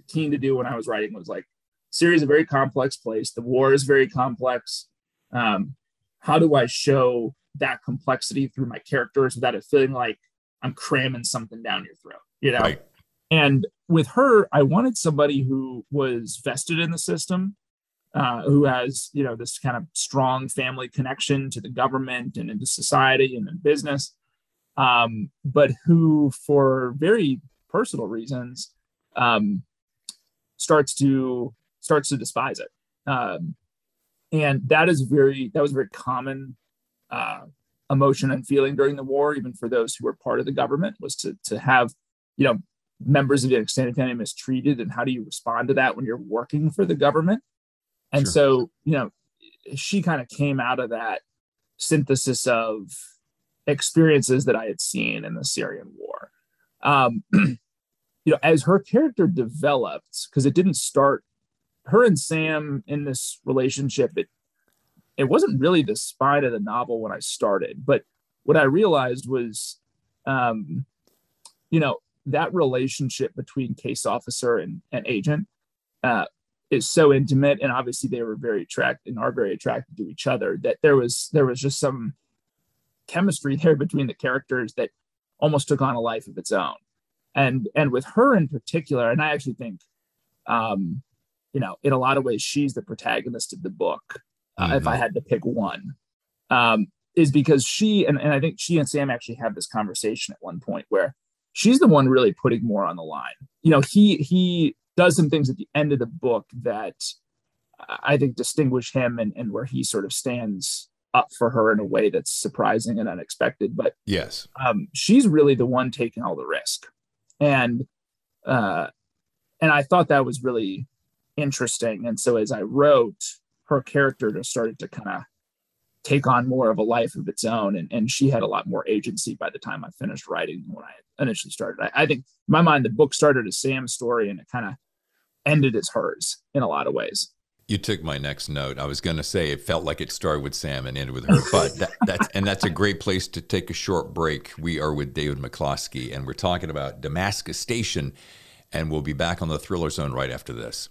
keen to do when I was writing was like, Syria is a very complex place. The war is very complex. Um, how do I show that complexity through my characters without it feeling like I'm cramming something down your throat, you know? Right. And with her, I wanted somebody who was vested in the system, uh, who has, you know, this kind of strong family connection to the government and into society and in business, um, but who, for very personal reasons, um, starts to starts to despise it. Um, and that is very that was a very common uh, emotion and feeling during the war, even for those who were part of the government, was to to have, you know, members of the extended family mistreated, and how do you respond to that when you're working for the government? And sure. So, you know, she kind of came out of that synthesis of experiences that I had seen in the Syrian war. Um, you know, as her character developed, because it didn't start, her and Sam in this relationship, it it wasn't really the spine of the novel when I started, but what I realized was, um, you know, that relationship between case officer and, and agent uh, is so intimate, and obviously they were very attracted and are very attracted to each other, that there was there was just some chemistry there between the characters that almost took on a life of its own. And and with her in particular, and I actually think, um, you know, in a lot of ways, she's the protagonist of the book. Uh, mm-hmm. If I had to pick one, um, is because she and, and I think she and Sam actually have this conversation at one point where she's the one really putting more on the line. You know, he he does some things at the end of the book that I think distinguish him, and, and where he sort of stands up for her in a way that's surprising and unexpected. But yes, um, she's really the one taking all the risk. And uh, and I thought that was really interesting. And so as I wrote, her character just started to kind of take on more of a life of its own. And, and she had a lot more agency by the time I finished writing than when I initially started. I, I think in my mind, the book started as Sam's story and it kind of ended as hers in a lot of ways. You took my next note. I was going to say it felt like it started with Sam and ended with her, but that, that's and that's a great place to take a short break. We are with David McCloskey, and we're talking about Damascus Station, and we'll be back on the Thriller Zone right after this.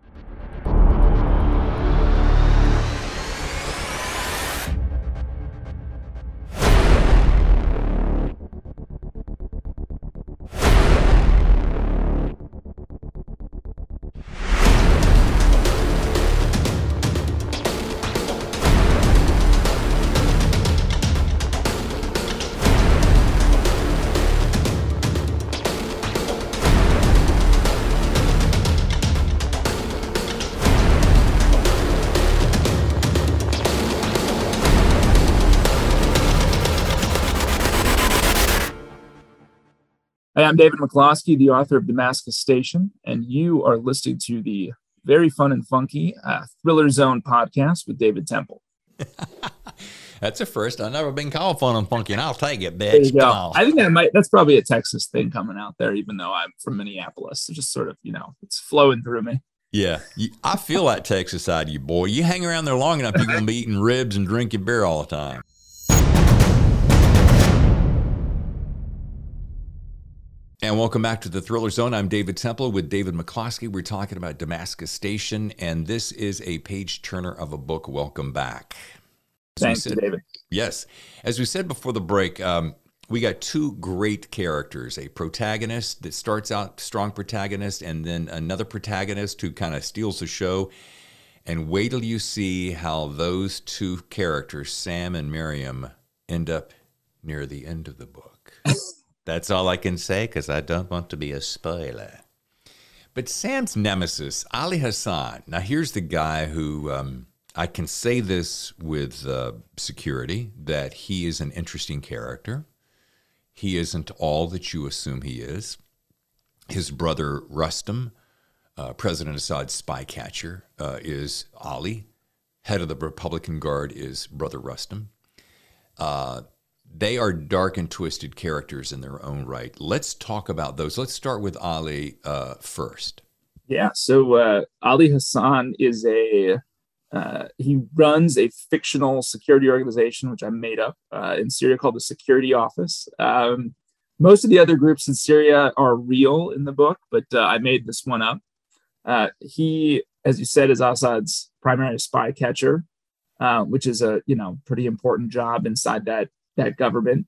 Hey, I'm David McCloskey, the author of Damascus Station, and you are listening to the very fun and funky uh, Thriller Zone podcast with David Temple. That's a first. I've never been called fun and funky, and I'll take it, bitch. There you go. I think that might, that's probably a Texas thing coming out there, even though I'm from Minneapolis. It's just sort of, you know, it's flowing through me. Yeah, you, I feel that Texas side of you, boy. You hang around there long enough, you're going to be eating ribs and drinking beer all the time. And welcome back to the Thriller Zone. I'm David Temple with David McCloskey. We're talking about Damascus Station, and this is a page-turner of a book. Welcome back. Thanks, David. Yes. As we said before the break, um, we got two great characters, a protagonist that starts out strong protagonist, and then another protagonist who kind of steals the show. And wait till you see how those two characters, Sam and Miriam, end up near the end of the book. That's all I can say because I don't want to be a spoiler. But Sam's nemesis, Ali Hassan. Now, here's the guy who, um, I can say this with uh, security, that he is an interesting character. He isn't all that you assume he is. His brother, Rustam, uh, President Assad's spy catcher, uh, is Ali. Head of the Republican Guard is Brother Rustam. Uh, They are dark and twisted characters in their own right. Let's talk about those. Let's start with Ali uh, first. Yeah. So uh, Ali Hassan is a, uh, he runs a fictional security organization, which I made up uh, in Syria called the Security Office. Um, most of the other groups in Syria are real in the book, but uh, I made this one up. Uh, he, as you said, is Assad's primary spy catcher, uh, which is a you know pretty important job inside that that government.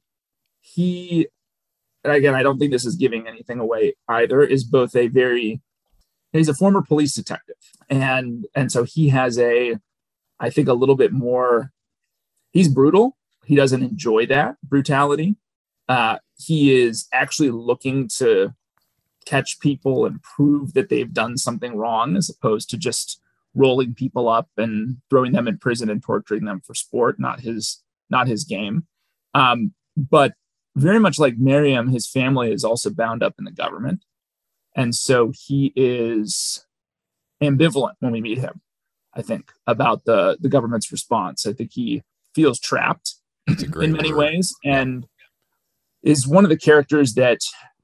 He, and again, I don't think this is giving anything away either. Is both a very he's a former police detective, and and so he has a, I think, a little bit more. He's brutal. He doesn't enjoy that brutality. Uh, he is actually looking to catch people and prove that they've done something wrong, as opposed to just rolling people up and throwing them in prison and torturing them for sport. Not his, not his game. Um, but very much like Miriam, his family is also bound up in the government. And so he is ambivalent when we meet him, I think, about the, the government's response. I think he feels trapped in many word. ways, and yeah. is one of the characters that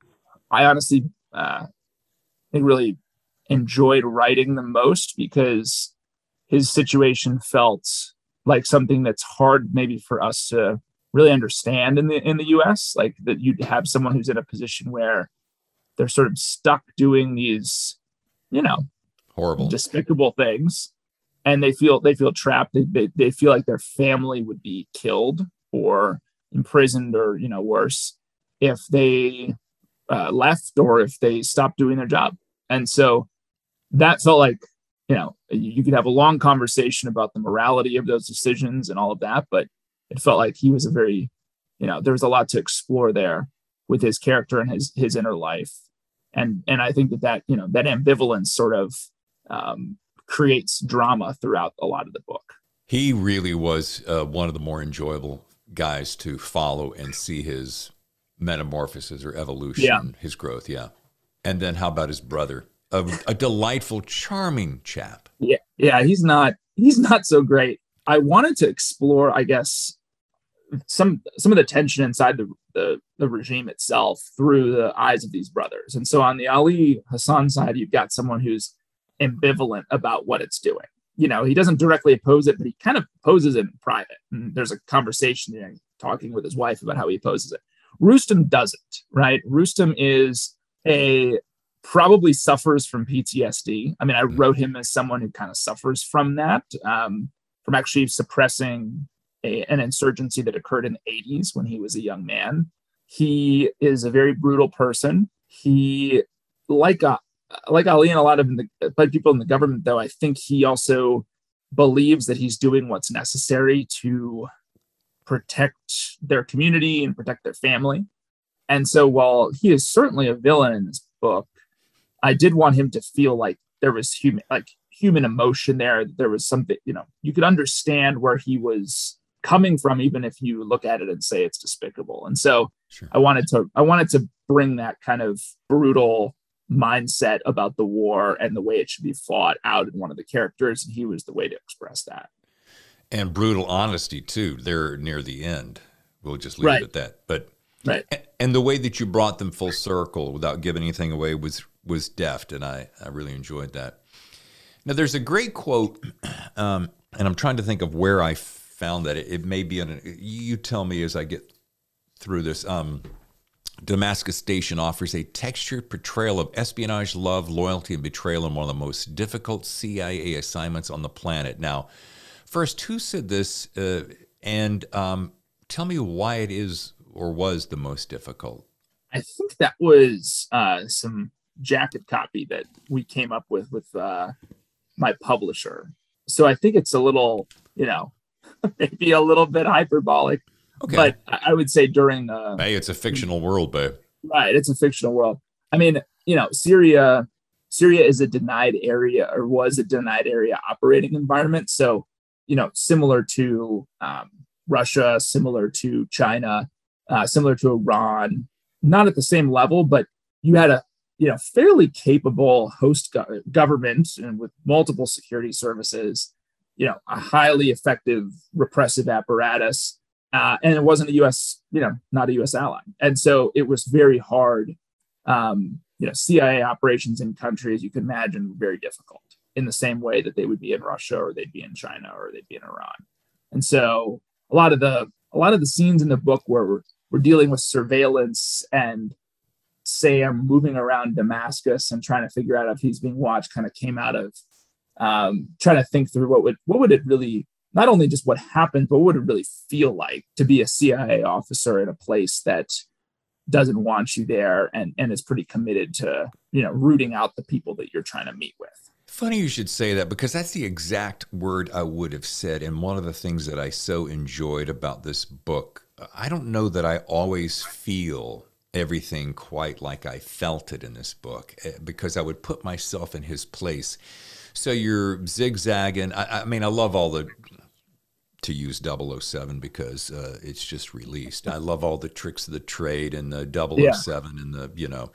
I honestly uh, think really enjoyed writing the most, because his situation felt like something that's hard maybe for us to really understand in the in the U S, like that you'd have someone who's in a position where they're sort of stuck doing these, you know, horrible, despicable things, and they feel they feel trapped. They, they they feel like their family would be killed or imprisoned, or you know worse, if they uh, left or if they stopped doing their job. And so that felt like, you know, you could have a long conversation about the morality of those decisions and all of that, but it felt like he was a very, you know, there was a lot to explore there with his character and his his inner life. And and I think that that, you know, that ambivalence sort of um, creates drama throughout a lot of the book. He really was uh, one of the more enjoyable guys to follow and see his metamorphosis or evolution, yeah. his growth. Yeah. And then how about his brother? A, a delightful, charming chap. Yeah. Yeah. He's not, he's not so great. I wanted to explore, I guess, some, some of the tension inside the, the, the regime itself through the eyes of these brothers. And so on the Ali Hassan side, you've got someone who's ambivalent about what it's doing. You know, he doesn't directly oppose it, but he kind of opposes it in private. And there's a conversation, you know, talking with his wife about how he opposes it. Rustam doesn't, right? Rustam is a probably suffers from P T S D. I mean, I wrote him as someone who kind of suffers from that, um, from actually suppressing a, an insurgency that occurred in the eighties when he was a young man. He is a very brutal person. He, like a, like Ali and a lot of the like people in the government, though, I think he also believes that he's doing what's necessary to protect their community and protect their family. And so while he is certainly a villain in this book, I did want him to feel like there was human, like human emotion there. There was something, you know, you could understand where he was coming from, even if you look at it and say it's despicable. And so sure. I wanted to, I wanted to bring that kind of brutal mindset about the war and the way it should be fought out in one of the characters. And he was the way to express that. And brutal honesty too. They're near the end. We'll just leave right. it at that. But right. And the way that you brought them full circle without giving anything away was was deft, and I, I really enjoyed that. Now, there's a great quote, um, and I'm trying to think of where I found that. It, it may be in a, you tell me as I get through this. Um, Damascus Station offers a textured portrayal of espionage, love, loyalty, and betrayal in one of the most difficult C I A assignments on the planet. Now, first, who said this, uh, and um, tell me why it is or was the most difficult? I think that was uh, some jacket copy that we came up with with uh, my publisher. So I think it's a little, you know, maybe a little bit hyperbolic. Okay. But I would say during the... Hey, it's a fictional world, babe. Right, it's a fictional world. I mean, you know, Syria, Syria is a denied area, or was a denied area operating environment. So, you know, similar to um, Russia, similar to China, uh, similar to Iran, not at the same level, but you had a, you know, fairly capable host go- government and with multiple security services, you know, a highly effective repressive apparatus. Uh, and it wasn't a U S, you know, not a U S ally. And so it was very hard. Um, you know, C I A operations in countries, you can imagine, were very difficult in the same way that they would be in Russia, or they'd be in China, or they'd be in Iran. And so a lot of the, a lot of the scenes in the book where we're, we're dealing with surveillance and Sam moving around Damascus and trying to figure out if he's being watched kind of came out of um, trying to think through what would what would it really, not only just what happened, but what would it really feel like to be a C I A officer in a place that doesn't want you there and, and is pretty committed to, you know, rooting out the people that you're trying to meet with. Funny you should say that, because that's the exact word I would have said. And one of the things that I so enjoyed about this book, I don't know that I always feel everything quite like I felt it in this book, because I would put myself in his place. So you're zigzagging. I, I mean, I love all the, to use double oh seven because uh, it's just released. I love all the tricks of the trade and the double oh seven yeah. and the, you know,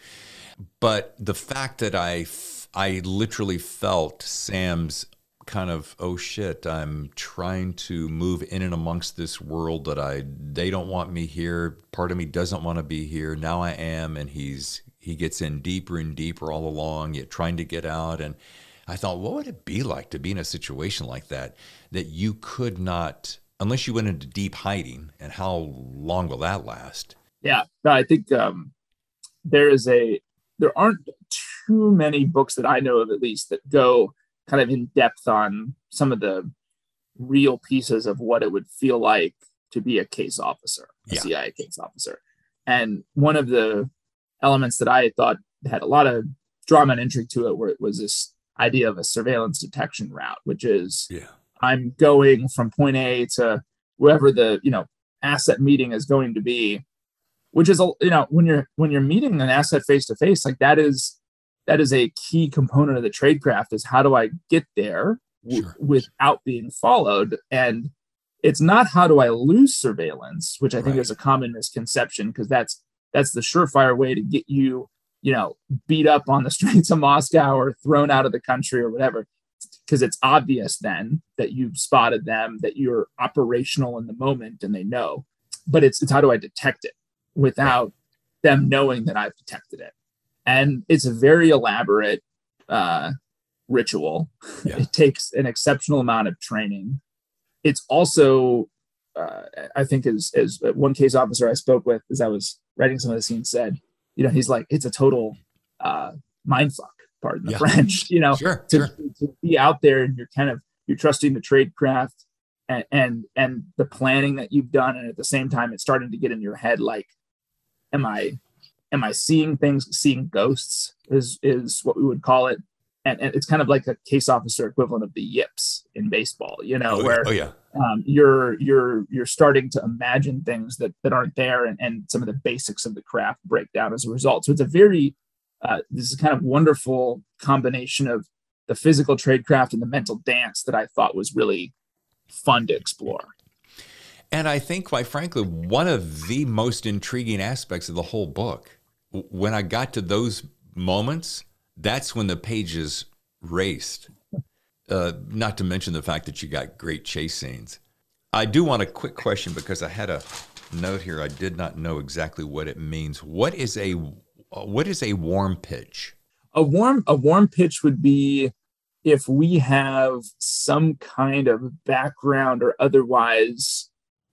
but the fact that I, f- I literally felt Sam's kind of, oh shit, I'm trying to move in and amongst this world that I, they don't want me here. Part of me doesn't want to be here. Now I am. And he's, he gets in deeper and deeper all along, yet trying to get out. And I thought, what would it be like to be in a situation like that, that you could not, unless you went into deep hiding, and how long will that last? Yeah, no, I think um, there is a, there aren't too many books that I know of, at least, that go kind of in depth on some of the real pieces of what it would feel like to be a case officer, a yeah. C I A case officer. And one of the elements that I thought had a lot of drama and intrigue to it, where it was this idea of a surveillance detection route, which is yeah. I'm going from point A to wherever the, you know, asset meeting is going to be, which is, you know, when you're, when you're meeting an asset face to face, like that is, that is a key component of the tradecraft, is how do I get there w- sure. without being followed? And it's not how do I lose surveillance, which I think right. is a common misconception, because that's, that's the surefire way to get you, you know, beat up on the streets of Moscow or thrown out of the country or whatever, because it's obvious then that you've spotted them, that you're operational in the moment and they know. But it's, it's how do I detect it without them knowing that I've detected it? And it's a very elaborate uh, ritual. Yeah. It takes an exceptional amount of training. It's also, uh, I think, as, as one case officer I spoke with as I was writing some of the scenes said, you know, he's like, it's a total uh, mind fuck, pardon the yeah. French, you know, sure, to, sure. to be out there and you're kind of, you're trusting the trade craft and, and, and the planning that you've done. And at the same time, it's starting to get in your head, like, am I, am I seeing things, seeing ghosts is, is what we would call it. And, and it's kind of like a case officer equivalent of the yips in baseball, you know, oh, where oh, yeah. um, you're you're you're starting to imagine things that, that aren't there, and, and some of the basics of the craft break down as a result. So it's a very uh, this is kind of wonderful combination of the physical tradecraft and the mental dance that I thought was really fun to explore. And I think, quite frankly, one of the most intriguing aspects of the whole book, when I got to those moments, that's when the pages raced. Uh, not to mention the fact that you got great chase scenes. I do want a quick question, because I had a note here. I did not know exactly what it means. What is a what is a warm pitch? A warm a warm pitch would be if we have some kind of background or otherwise,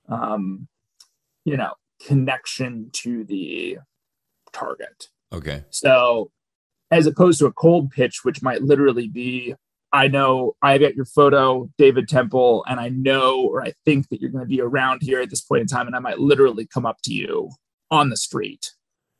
um, you know, connection to the target. Okay. So, as opposed to a cold pitch, which might literally be, I know I get your photo, David Temple, and I know, or I think that you're going to be around here at this point in time. And I might literally come up to you on the street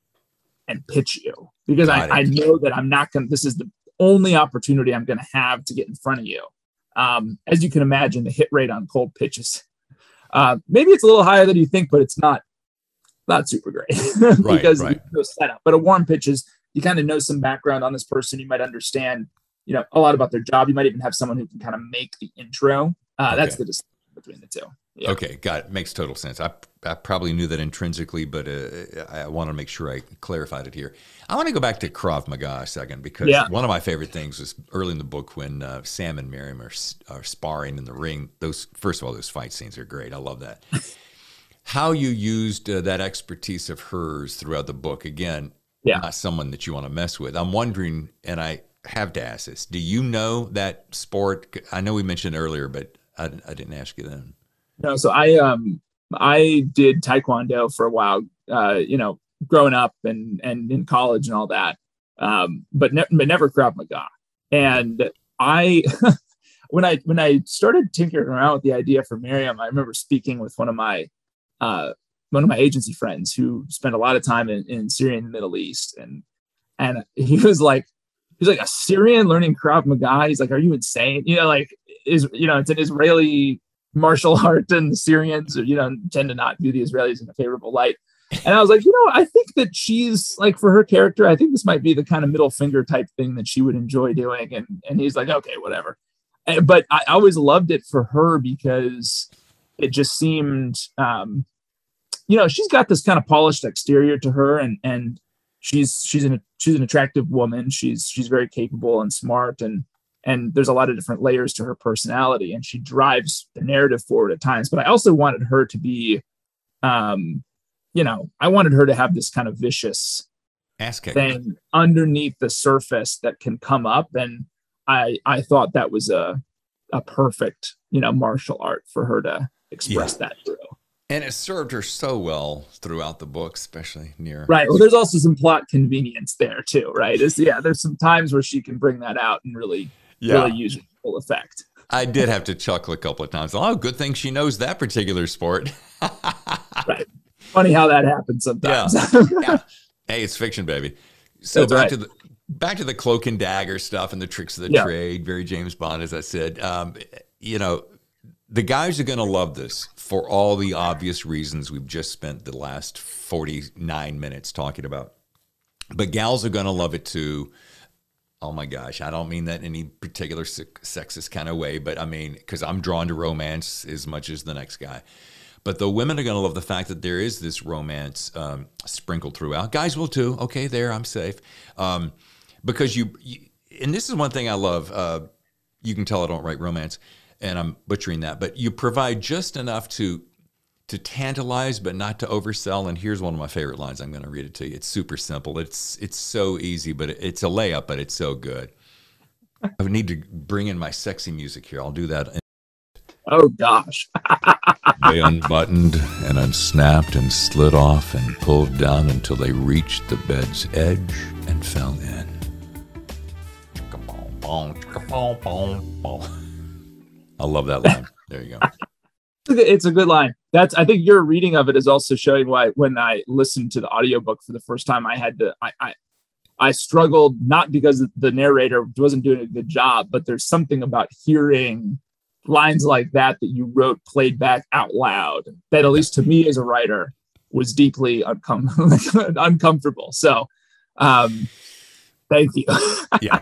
and pitch you, because I, I know that I'm not going to, this is the only opportunity I'm going to have to get in front of you. Um, as you can imagine, the hit rate on cold pitches, uh, maybe it's a little higher than you think, but it's not, not super great because right, right. no setup. But a warm pitch is, you kind of know some background on this person. You might understand, you know, a lot about their job. You might even have someone who can kind of make the intro. Uh, okay. That's the distinction between the two. Yeah. Okay, got it. Makes total sense. I, I probably knew that intrinsically, but uh, I want to make sure I clarified it here. I want to go back to Krav Maga a second, because yeah. one of my favorite things was early in the book when uh, Sam and Miriam are, are sparring in the ring. Those, first of all, those fight scenes are great. I love that. How you used uh, that expertise of hers throughout the book. Again, yeah. not someone that you want to mess with. I'm wondering, and I have to ask this, do you know that sport? I know we mentioned it earlier, but I, I didn't ask you then. No, so I um I did Taekwondo for a while, uh, you know, growing up and and in college and all that, um, but, ne- but never Krav Maga. And I, when I when I started tinkering around with the idea for Miriam, I remember speaking with one of my uh, one of my agency friends who spent a lot of time in, in Syria and the Middle East, and and he was like, he's like, a Syrian learning Krav Maga. He's like, are you insane? You know, like is you know, it's an Israeli martial art, and the Syrians, you know, tend to not view the Israelis in a favorable light. And I was like, you know, I think that she's like, for her character, I think this might be the kind of middle finger type thing that she would enjoy doing. And and he's like, okay, whatever. And, but I always loved it for her because it just seemed, um, you know, she's got this kind of polished exterior to her, and and she's she's an she's an attractive woman. She's she's very capable and smart, and and there's a lot of different layers to her personality, and she drives the narrative forward at times. But I also wanted her to be, um, you know, I wanted her to have this kind of vicious ass kick thing underneath the surface that can come up, and I I thought that was a a perfect, you know, martial art for her to express yeah. that through. And it served her so well throughout the book, especially near. Right. Well, there's also some plot convenience there too, right? Is yeah, there's some times where she can bring that out and really, yeah. really use it full effect. I did have to chuckle a couple of times. Oh, good thing she knows that particular sport. Right. Funny how that happens sometimes. Yeah. Yeah. Hey, it's fiction, baby. So That's back right. to the back to the cloak and dagger stuff and the tricks of the yeah. trade. Very James Bond, as I said. Um, you know. The guys are going to love this for all the obvious reasons we've just spent the last forty-nine minutes talking about. But gals are going to love it too. Oh my gosh, I don't mean that in any particular sexist kind of way, but I mean, because I'm drawn to romance as much as the next guy. But the women are going to love the fact that there is this romance um, sprinkled throughout. Guys will too. Okay, there, I'm safe. Um, because you, you, and this is one thing I love. Uh, you can tell I don't write romance. And I'm butchering that, but you provide just enough to to tantalize, but not to oversell. And here's one of my favorite lines. I'm going to read it to you. It's super simple. It's it's so easy, but it's a layup, but it's so good. I need to bring in my sexy music here. I'll do that. Oh, gosh. They unbuttoned and unsnapped and slid off and pulled down until they reached the bed's edge and fell in. I love that line. There you go. It's a good line. That's, I think your reading of it is also showing why when I listened to the audiobook for the first time, I had to, I, I, I struggled, not because the narrator wasn't doing a good job, but there's something about hearing lines like that that you wrote played back out loud that, at least to me as a writer, was deeply uncom- uncomfortable. So um, thank you. Yeah.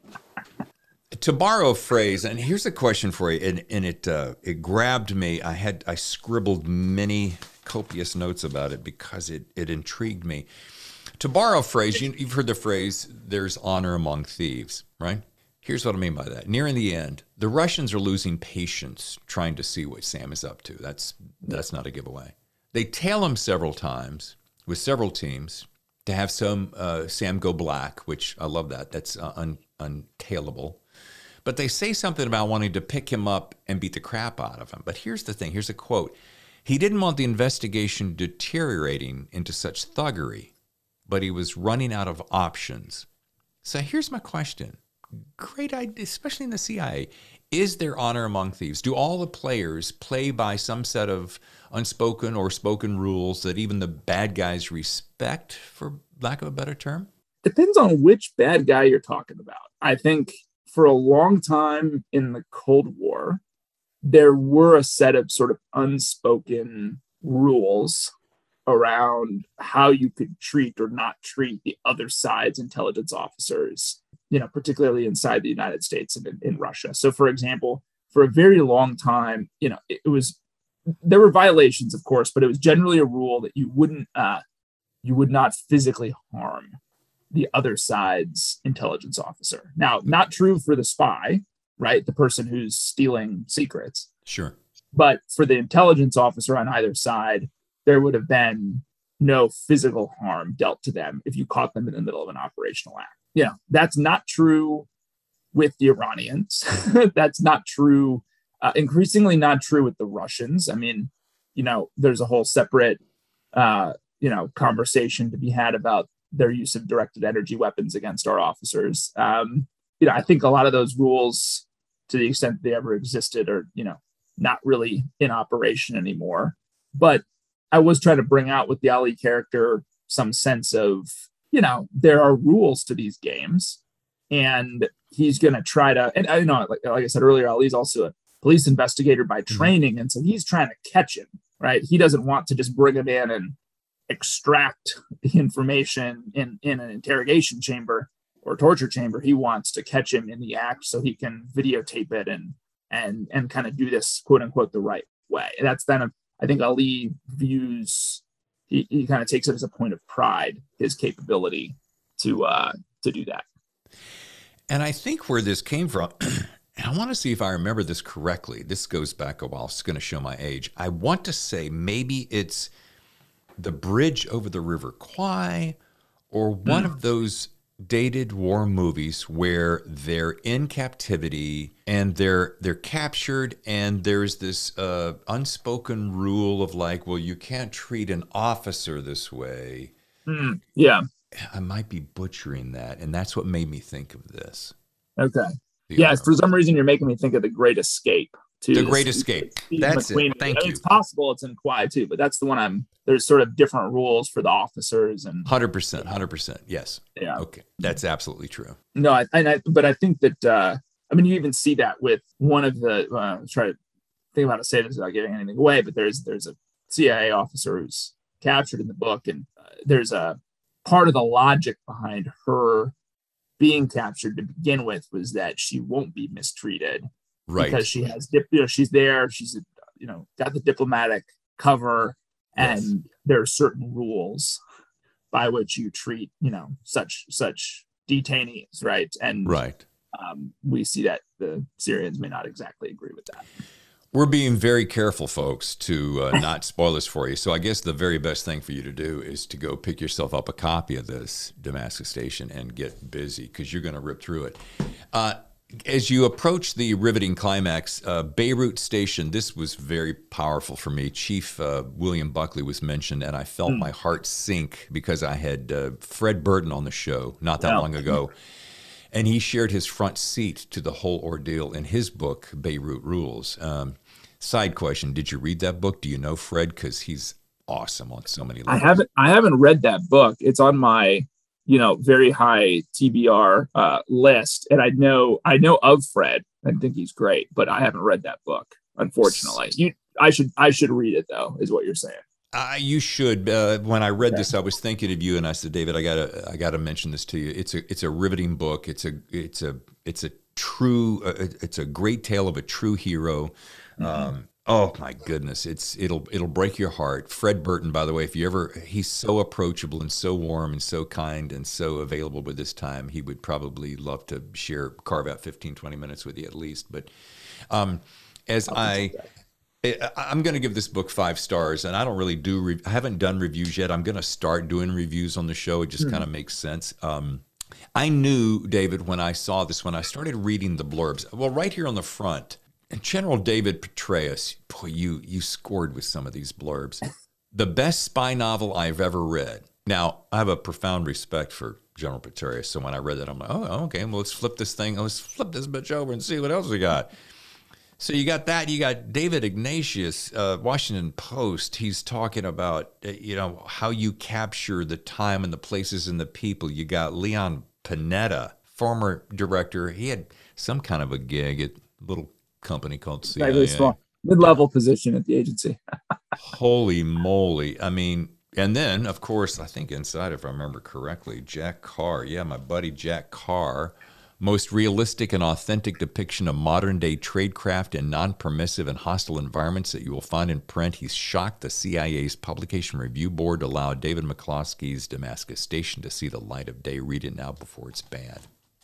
To borrow a phrase, and here's a question for you, and, and it uh, it grabbed me. I had I scribbled many copious notes about it because it, it intrigued me. To borrow a phrase, you, you've heard the phrase, there's honor among thieves, right? Here's what I mean by that. Nearing the end, the Russians are losing patience trying to see what Sam is up to. That's that's not a giveaway. They tail him several times with several teams to have some uh, Sam go black, which I love that. That's uh, un, untailable. But they say something about wanting to pick him up and beat the crap out of him. But here's the thing. Here's a quote. He didn't want the investigation deteriorating into such thuggery, but he was running out of options. So here's my question. Great idea, especially in the C I A. Is there honor among thieves? Do all the players play by some set of unspoken or spoken rules that even the bad guys respect, for lack of a better term? Depends on which bad guy you're talking about. I think for a long time in the Cold War, there were a set of sort of unspoken rules around how you could treat or not treat the other side's intelligence officers, you know, particularly inside the United States and in, in Russia. So, for example, for a very long time, you know, it, it was, there were violations, of course, but it was generally a rule that you wouldn't, uh, you would not physically harm the other side's intelligence officer. Now, not true for the spy, right? The person who's stealing secrets. Sure. But for the intelligence officer on either side, there would have been no physical harm dealt to them if you caught them in the middle of an operational act. You know, that's not true with the Iranians. That's not true, uh, increasingly not true with the Russians. I mean, you know, there's a whole separate, uh, you know, conversation to be had about their use of directed energy weapons against our officers. Um, you know, I think a lot of those rules, to the extent they ever existed, are, you know, not really in operation anymore. But I was trying to bring out with the Ali character some sense of, you know, there are rules to these games, and he's going to try to, and I you know, like, like I said earlier, Ali's also a police investigator by training. And so he's trying to catch him, right? He doesn't want to just bring him in and extract the information in, in an interrogation chamber or torture chamber. He wants to catch him in the act so he can videotape it and, and, and kind of do this quote unquote the right way. And that's kind of, I think Ali views, he, he kind of takes it as a point of pride, his capability to, uh, to do that. And I think where this came from, and I want to see if I remember this correctly. This goes back a while. It's going to show my age. I want to say maybe it's The Bridge Over the River Kwai, or one mm. of those dated war movies where they're in captivity and they're they're captured, and there's this uh, unspoken rule of like, well, you can't treat an officer this way. Mm. Yeah. I might be butchering that, and that's what made me think of this. Okay. Yes, yeah, for some reason you're making me think of The Great Escape. Too. The Great Escape. Steve that's McQueen. It. Thank I mean, you. It's possible it's in Kwai too, but that's the one I'm. There's sort of different rules for the officers and. Hundred percent, hundred percent. Yes. Yeah. Okay, that's absolutely true. No, I, and I, but I think that uh, I mean you even see that with one of the. Uh, try to think about how to say this without giving anything away, but there's there's a C I A officer who's captured in the book, and uh, there's a part of the logic behind her being captured to begin with was that she won't be mistreated, right? Because she has, you know, she's there, she's, you know, got the diplomatic cover, and yes. there are certain rules by which you treat, you know, such such detainees, right? And right, um, we see that the Syrians may not exactly agree with that. We're being very careful, folks, to uh, not spoil this for you. So I guess the very best thing for you to do is to go pick yourself up a copy of this Damascus Station and get busy, because you're going to rip through it. Uh, as you approach the riveting climax, uh, Beirut Station, this was very powerful for me. Chief uh, William Buckley was mentioned, and I felt mm. my heart sink because I had uh, Fred Burton on the show not that wow. long ago. And he shared his front seat to the whole ordeal in his book, Beirut Rules. Um, side question, did you read that book? Do you know Fred? Because he's awesome on so many levels. I haven't I haven't read that book. It's on my, you know, very high T B R uh, list. And I know I know of Fred. I think he's great, but I haven't read that book, unfortunately. You I should I should read it though, is what you're saying. Uh, you should. Uh, when I read okay. this, I was thinking of you, and I said, David, I gotta, I gotta mention this to you. It's a, it's a riveting book. It's a, it's a, it's a true, uh, it's a great tale of a true hero. Mm-hmm. Um, oh my goodness, it's, it'll, it'll break your heart. Fred Burton, by the way, if you ever, he's so approachable and so warm and so kind and so available with his time. He would probably love to share, carve out fifteen, twenty minutes with you at least. But um, as I. I'm going to give this book five stars, and I don't really do, re- I haven't done reviews yet. I'm going to start doing reviews on the show. It just mm. kind of makes sense. Um, I knew, David, when I saw this, when I started reading the blurbs, well, right here on the front, General David Petraeus, boy, you, you scored with some of these blurbs. The best spy novel I've ever read. Now, I have a profound respect for General Petraeus, so when I read that, I'm like, oh, okay, well, let's flip this thing, let's flip this bitch over and see what else we got. So you got that. You got David Ignatius, uh, Washington Post. He's talking about, uh, you know, how you capture the time and the places and the people. You got Leon Panetta, former director. He had some kind of a gig at a little company called C I A. Very small, mid-level position at the agency. Holy moly. I mean, and then, of course, I think inside, if I remember correctly, Jack Carr. Yeah, my buddy Jack Carr. Most realistic and authentic depiction of modern-day tradecraft in non-permissive and hostile environments that you will find in print. He's shocked the C I A's Publication Review Board allowed David McCloskey's Damascus Station to see the light of day. Read it now before it's bad.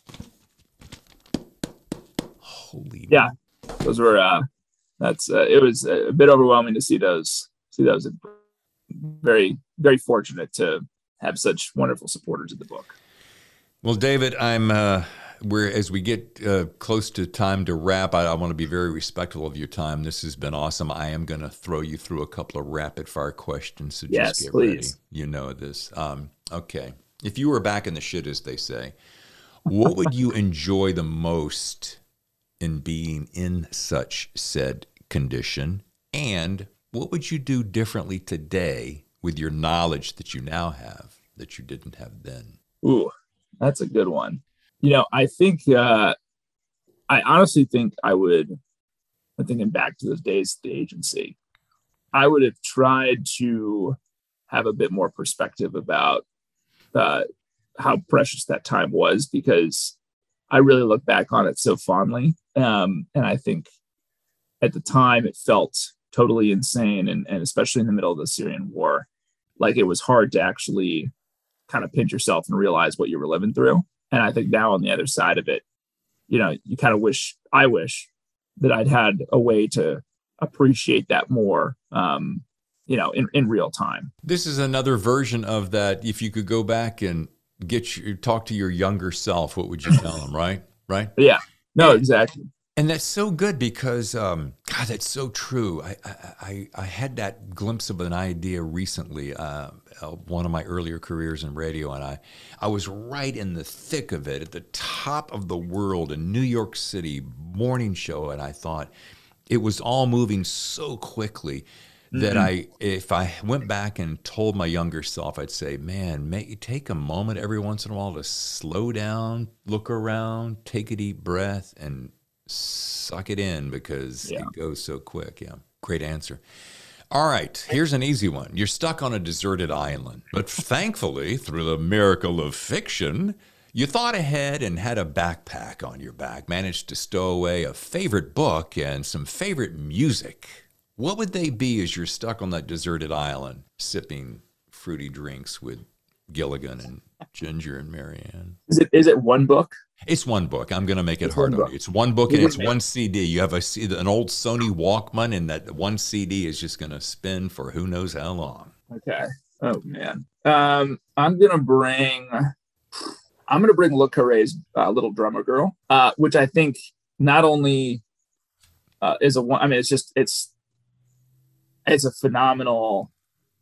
Holy yeah, man. Those were uh, that's uh, it was a bit overwhelming to see those. See those. Very very fortunate to have such wonderful supporters of the book. Well, David, I'm. Uh, we're as we get uh, close to time to wrap, I, I want to be very respectful of your time. This has been awesome. I am going to throw you through a couple of rapid fire questions, so yes, just get please. ready. You know this. Um, okay. If you were back in the shit, as they say, what would you enjoy the most in being in such said condition? And what would you do differently today with your knowledge that you now have that you didn't have then? Ooh, that's a good one. You know, I think, uh, I honestly think I would, I'm thinking back to those days at the agency, I would have tried to have a bit more perspective about uh, how precious that time was, because I really look back on it so fondly. Um, and I think at the time it felt totally insane. And, and especially in the middle of the Syrian war, like it was hard to actually kind of pinch yourself and realize what you were living through. And I think now on the other side of it, you know, you kind of wish, I wish that I'd had a way to appreciate that more, um, you know, in, in real time. This is another version of that. If you could go back and get you, talk to your younger self, what would you tell them? Right. Right. Yeah, no, exactly. And that's so good because, um, God, that's so true. I, I, I, I had that glimpse of an idea recently, uh, uh, one of my earlier careers in radio, and I, I was right in the thick of it, at the top of the world in New York City, morning show, and I thought it was all moving so quickly that mm-hmm. I, if I went back and told my younger self, I'd say, man, may, take a moment every once in a while to slow down, look around, take a deep breath, and suck it in because yeah. it goes so quick. Yeah, great answer. All right, here's an easy one. You're stuck on a deserted island, but thankfully, through the miracle of fiction, you thought ahead and had a backpack on your back, managed to stow away a favorite book and some favorite music. What would they be as you're stuck on that deserted island, sipping fruity drinks with Gilligan and Ginger and Marianne? Is it is it one book? It's one book. I'm going to make it it's hard on you. It's one book and it's make- one C D. You have a, an old Sony Walkman, and that one C D is just going to spin for who knows how long. Okay. Oh, man. Um, I'm going to bring... I'm going to bring Le Carré's uh, Little Drummer Girl, uh, which I think not only uh, is a one, I mean, it's just, it's, it's a phenomenal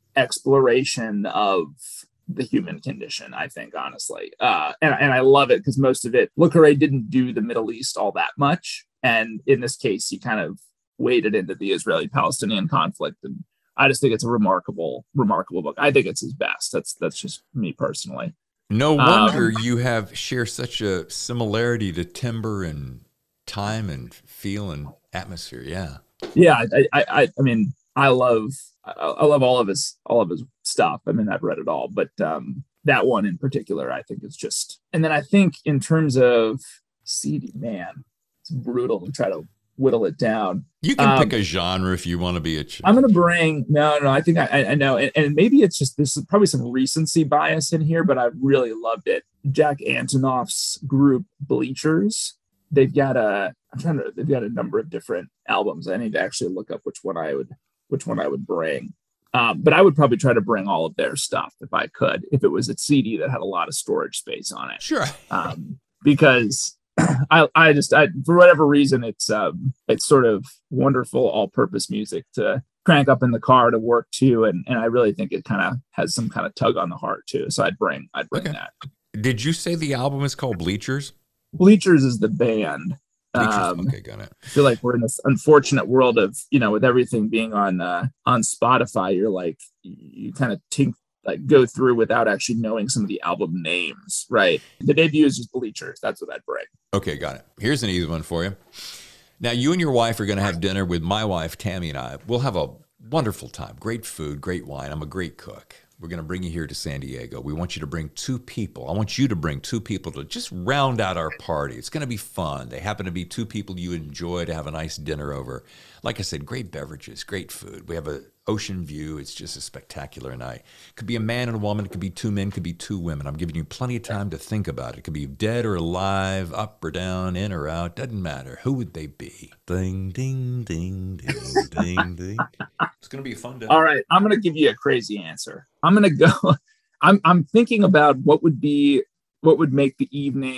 exploration of the human condition, I think, honestly. Uh, and, and I love it because most of it, Le Carré didn't do the Middle East all that much. And in this case, he kind of waded into the Israeli-Palestinian conflict. And I just think it's a remarkable, remarkable book. I think it's his best. That's, that's just me personally. No wonder um, you have share such a similarity to timbre and time and feel and atmosphere. Yeah. Yeah. I, I, I, I mean, I love, I love all of his, all of his stuff. I mean, I've read it all, but um, that one in particular, I think is just, and then I think in terms of C D, man, it's brutal to try to whittle it down. You can um, pick a genre if you want to be a. Ch- I'm going to bring, no, no, I think I, I know. And, and maybe it's just, there's probably some recency bias in here, but I really loved it. Jack Antonoff's group Bleachers. They've got a, I'm trying to, they've got a number of different albums. I need to actually look up which one I would, which one I would bring. Um, but I would probably try to bring all of their stuff if I could, if it was a C D that had a lot of storage space on it. Sure. Um, because I, I just, I, for whatever reason, it's, um, it's sort of wonderful all-purpose music to crank up in the car to work to. And, and I really think it kind of has some kind of tug on the heart too. So I'd bring, I'd bring okay. that. Did you say the album is called Bleachers? Bleachers is the band. Um, okay, got it. I feel like we're in this unfortunate world of, you know, with everything being on uh, on Spotify, you're like, you kind of tink, like go through without actually knowing some of the album names, right? The debut is just Bleachers. That's what I'd bring. Okay, got it. Here's an easy one for you. Now, you and your wife are going to have dinner with my wife, Tammy, and I. We'll have a wonderful time. Great food, great wine. I'm a great cook. We're going to bring you here to San Diego. We want you to bring two people. I want you to bring two people to just round out our party. It's going to be fun. They happen to be two people you enjoy to have a nice dinner over. Like I said, great beverages, great food. We have an ocean view. It's just a spectacular night. It could be a man and a woman. It could be two men. It could be two women. I'm giving you plenty of time to think about it. It could be dead or alive, up or down, in or out. Doesn't matter. Who would they be? Ding, ding, ding, ding, ding, ding. It's going to be a fun day. All right. I'm going to give you a crazy answer. I'm going to go. I'm I'm thinking about what would be, what would make the evening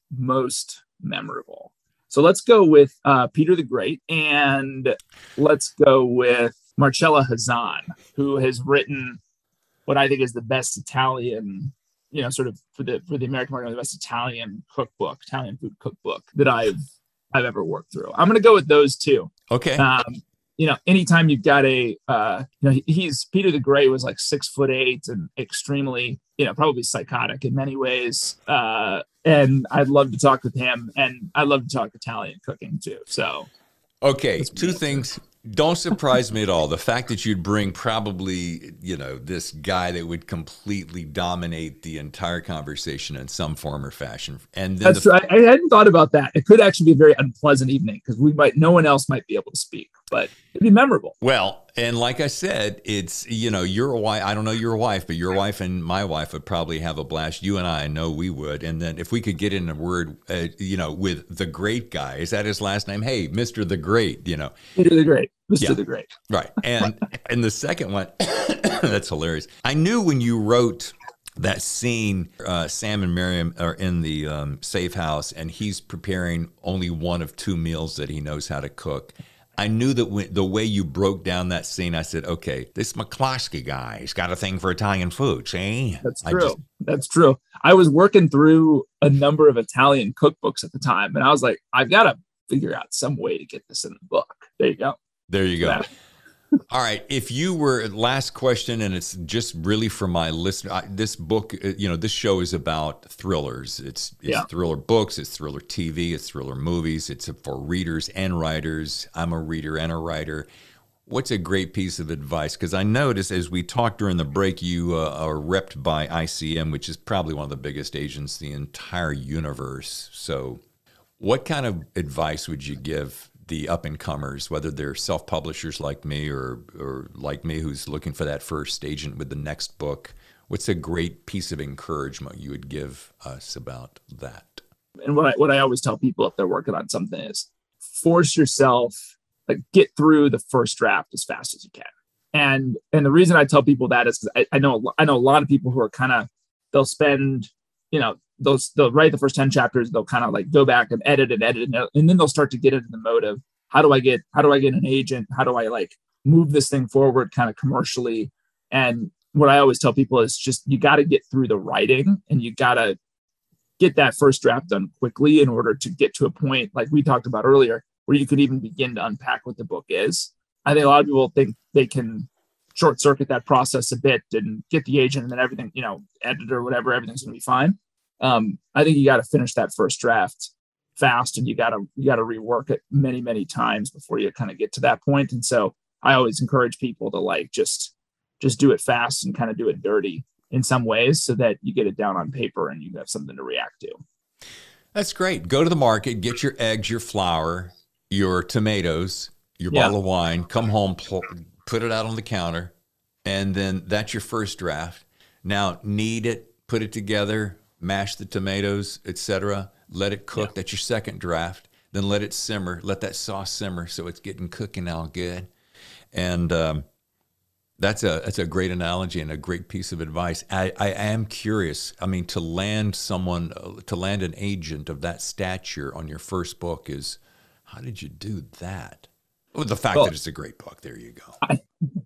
most memorable. So let's go with uh, Peter the Great, and let's go with Marcella Hazan, who has written what I think is the best Italian, you know, sort of for the for the American market, the best Italian cookbook, Italian food cookbook that I've I've ever worked through. I'm going to go with those two. Okay. Um, you know, anytime you've got a, uh, you know, he's Peter the Great was like six foot eight and extremely, you know, probably psychotic in many ways. Uh, and I'd love to talk with him, and I'd love to talk Italian cooking too. So, okay, two things. Don't surprise me at all. The fact that you'd bring probably, you know, this guy that would completely dominate the entire conversation in some form or fashion. And then that's the, right. I hadn't thought about that. It could actually be a very unpleasant evening because we might, no one else might be able to speak, but it'd be memorable. Well, and like I said, it's, you know, your wife, I don't know your wife, but your wife and my wife would probably have a blast. You and I know we would. And then if we could get in a word, uh, you know, with the Great guy, is that his last name? Hey, Mister the Great, you know. Peter the Great. Mister Yeah. the Great. Right. And and the second one, that's hilarious. I knew when you wrote that scene, uh, Sam and Miriam are in the um, safe house, and he's preparing only one of two meals that he knows how to cook. I knew that when, the way you broke down that scene, I said, okay, this McCloskey guy, he's got a thing for Italian food, see? That's I true. just- That's true. I was working through a number of Italian cookbooks at the time, and I was like, I've got to figure out some way to get this in the book. There you go. There you go. Yeah. All right. If you were, last question, and it's just really for my listener, I, this book, uh, you know, this show is about thrillers. It's, it's Yeah. thriller books, it's thriller T V, it's thriller movies. It's for readers and writers. I'm a reader and a writer. What's a great piece of advice? Because I noticed as we talked during the break, you uh, are repped by I C M, which is probably one of the biggest agents in the entire universe. So what kind of advice would you give the up-and-comers, whether they're self-publishers like me or or like me who's looking for that first agent with the next book? What's a great piece of encouragement you would give us about that? And what I, what I always tell people if they're working on something is force yourself, like get through the first draft as fast as you can. And and the reason I tell people that is because I, I know I know a lot of people who are kind of, they'll spend, you know, those they'll write the first ten chapters, they'll kind of like go back and edit and edit, and, and then they'll start to get into the mode of how do I get how do I get an agent? How do I like move this thing forward kind of commercially? And what I always tell people is just you got to get through the writing, and you got to get that first draft done quickly in order to get to a point like we talked about earlier where you could even begin to unpack what the book is. I think a lot of people think they can short circuit that process a bit and get the agent and then everything, you know, editor, whatever, everything's going to be fine. Um, I think you got to finish that first draft fast, and you got to, you got to rework it many, many times before you kind of get to that point. And so I always encourage people to like, just, just do it fast and kind of do it dirty in some ways so that you get it down on paper and you have something to react to. That's great. Go to the market, get your eggs, your flour, your tomatoes, your Yeah. bottle of wine, come home, pl- put it out on the counter, and then that's your first draft. Now knead it, put it together, mash the tomatoes, et cetera. Let it cook. Yeah. That's your second draft. Then let it simmer. Let that sauce simmer so it's getting cooking all good. And um, that's a that's a great analogy and a great piece of advice. I, I am curious. I mean, to land someone, uh, to land an agent of that stature on your first book is, how did you do that? Well, the fact well, that it's a great book. There you go. I,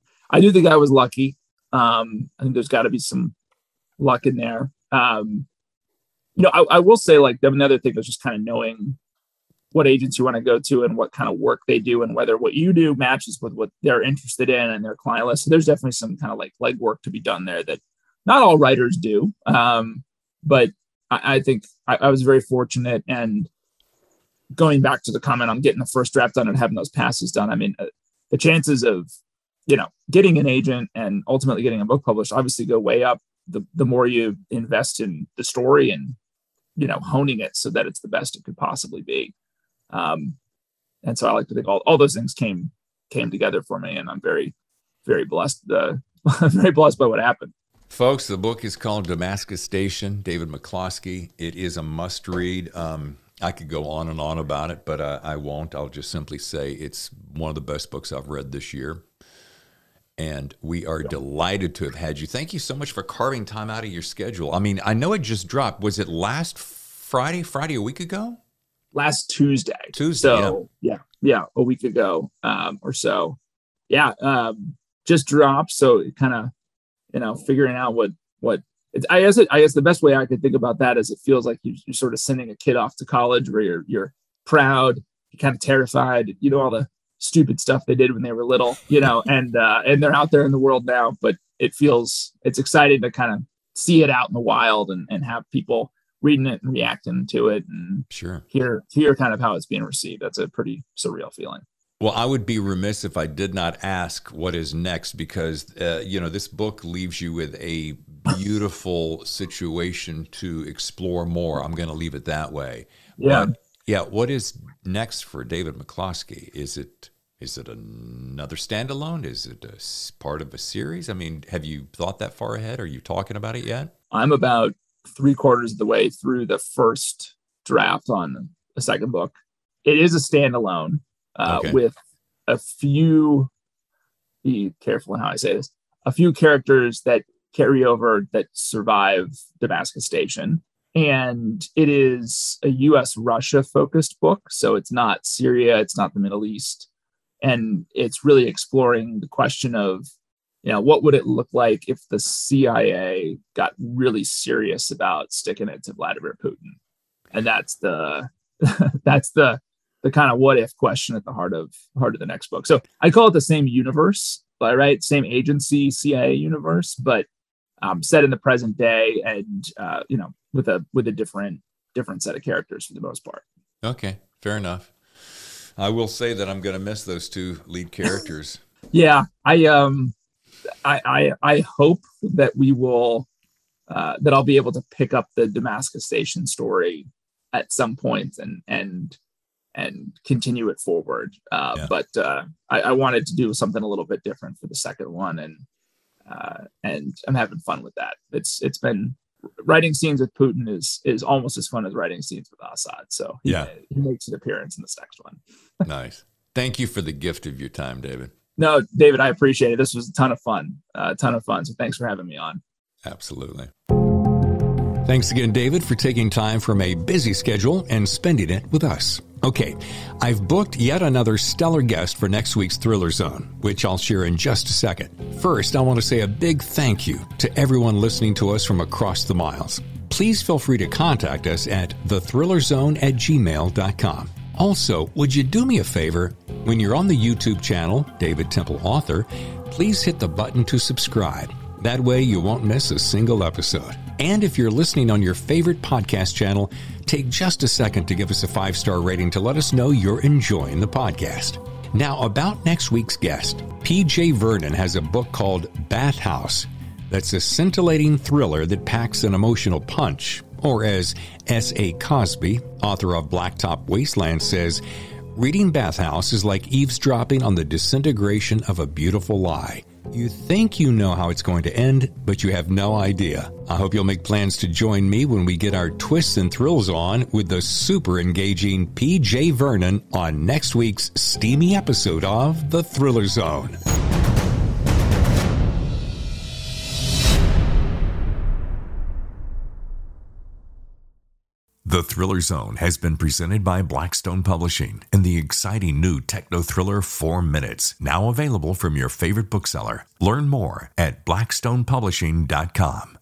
I do think I was lucky. Um, I think there's got to be some luck in there. Um, you know, I, I will say, like, another thing is just kind of knowing what agents you want to go to and what kind of work they do and whether what you do matches with what they're interested in and their client list. So there's definitely some kind of like legwork to be done there that not all writers do. Um, but I, I think I, I was very fortunate. And going back to the comment on getting the first draft done and having those passes done, I mean, uh, the chances of, you know, getting an agent and ultimately getting a book published obviously go way up the, the more you invest in the story and, you know, honing it so that it's the best it could possibly be. Um, and so I like to think all, all those things came, came together for me, and I'm very, very blessed, uh, very blessed by what happened. Folks, the book is called Damascus Station, David McCloskey. It is a must read. Um, I could go on and on about it, but uh, I won't. I'll just simply say it's one of the best books I've read this year. And we are delighted to have had you. Thank you so much for carving time out of your schedule. I mean, I know it just dropped. Was it last Friday, Friday a week ago? Last Tuesday. Tuesday, so, yeah. yeah, yeah, a week ago um, or so. Yeah, um, just dropped. So kind of, you know, figuring out what, what, it's, I guess, it, I guess the best way I could think about that is it feels like you, you're sort of sending a kid off to college where you're, you're proud, you're kind of terrified, you know, all the stupid stuff they did when they were little, you know, and, uh, and they're out there in the world now, but it feels, it's exciting to kind of see it out in the wild and, and have people reading it and reacting to it and sure. hear, hear kind of how it's being received. That's a pretty surreal feeling. Well, I would be remiss if I did not ask what is next, because, uh, you know, this book leaves you with a beautiful situation to explore more. I'm going to leave it that way. Yeah. But, yeah. What is next for David McCloskey? Is it is it another standalone? Is it a part of a series? I mean, have you thought that far ahead? Are you talking about it yet? I'm about three quarters of the way through the first draft on the second book. It is a standalone. Uh, okay. With a few, be careful in how I say this, a few characters that carry over that survive Damascus Station. And it is a U S Russia focused book. So it's not Syria, it's not the Middle East. And it's really exploring the question of, you know, what would it look like if the C I A got really serious about sticking it to Vladimir Putin? And that's the, that's the, the kind of what if question at the heart of heart of the next book. So I call it the same universe, but right, same agency, C I A universe, but um, set in the present day, and uh, you know, with a with a different different set of characters for the most part. Okay, fair enough. I will say that I'm going to miss those two lead characters. yeah, I um, I I, I hope that we will uh, that I'll be able to pick up the Damascus Station story at some point and and. and continue it forward. Uh, yeah. But uh, I, I wanted to do something a little bit different for the second one. And uh, and I'm having fun with that. It's It's been, writing scenes with Putin is is almost as fun as writing scenes with Assad. So he, yeah. he makes an appearance in this next one. Nice. Thank you for the gift of your time, David. No, David, I appreciate it. This was a ton of fun, a ton of fun. So thanks for having me on. Absolutely. Thanks again, David, for taking time from a busy schedule and spending it with us. Okay, I've booked yet another stellar guest for next week's Thriller Zone, which I'll share in just a second. First, I want to say a big thank you to everyone listening to us from across the miles. Please feel free to contact us at the thriller zone at gmail dot com. Also, would you do me a favor? When you're on the YouTube channel, David Temple Author, please hit the button to subscribe. That way you won't miss a single episode. And if you're listening on your favorite podcast channel, take just a second to give us a five-star rating to let us know you're enjoying the podcast. Now, about next week's guest. P J Vernon has a book called Bathhouse that's a scintillating thriller that packs an emotional punch. Or as S A Cosby, author of Blacktop Wasteland, says, reading Bathhouse is like eavesdropping on the disintegration of a beautiful lie. You think you know how it's going to end, but you have no idea. I hope you'll make plans to join me when we get our twists and thrills on with the super engaging P J Vernon on next week's steamy episode of The Thriller Zone. The Thriller Zone has been presented by Blackstone Publishing and the exciting new techno thriller Four Minutes, now available from your favorite bookseller. Learn more at blackstone publishing dot com.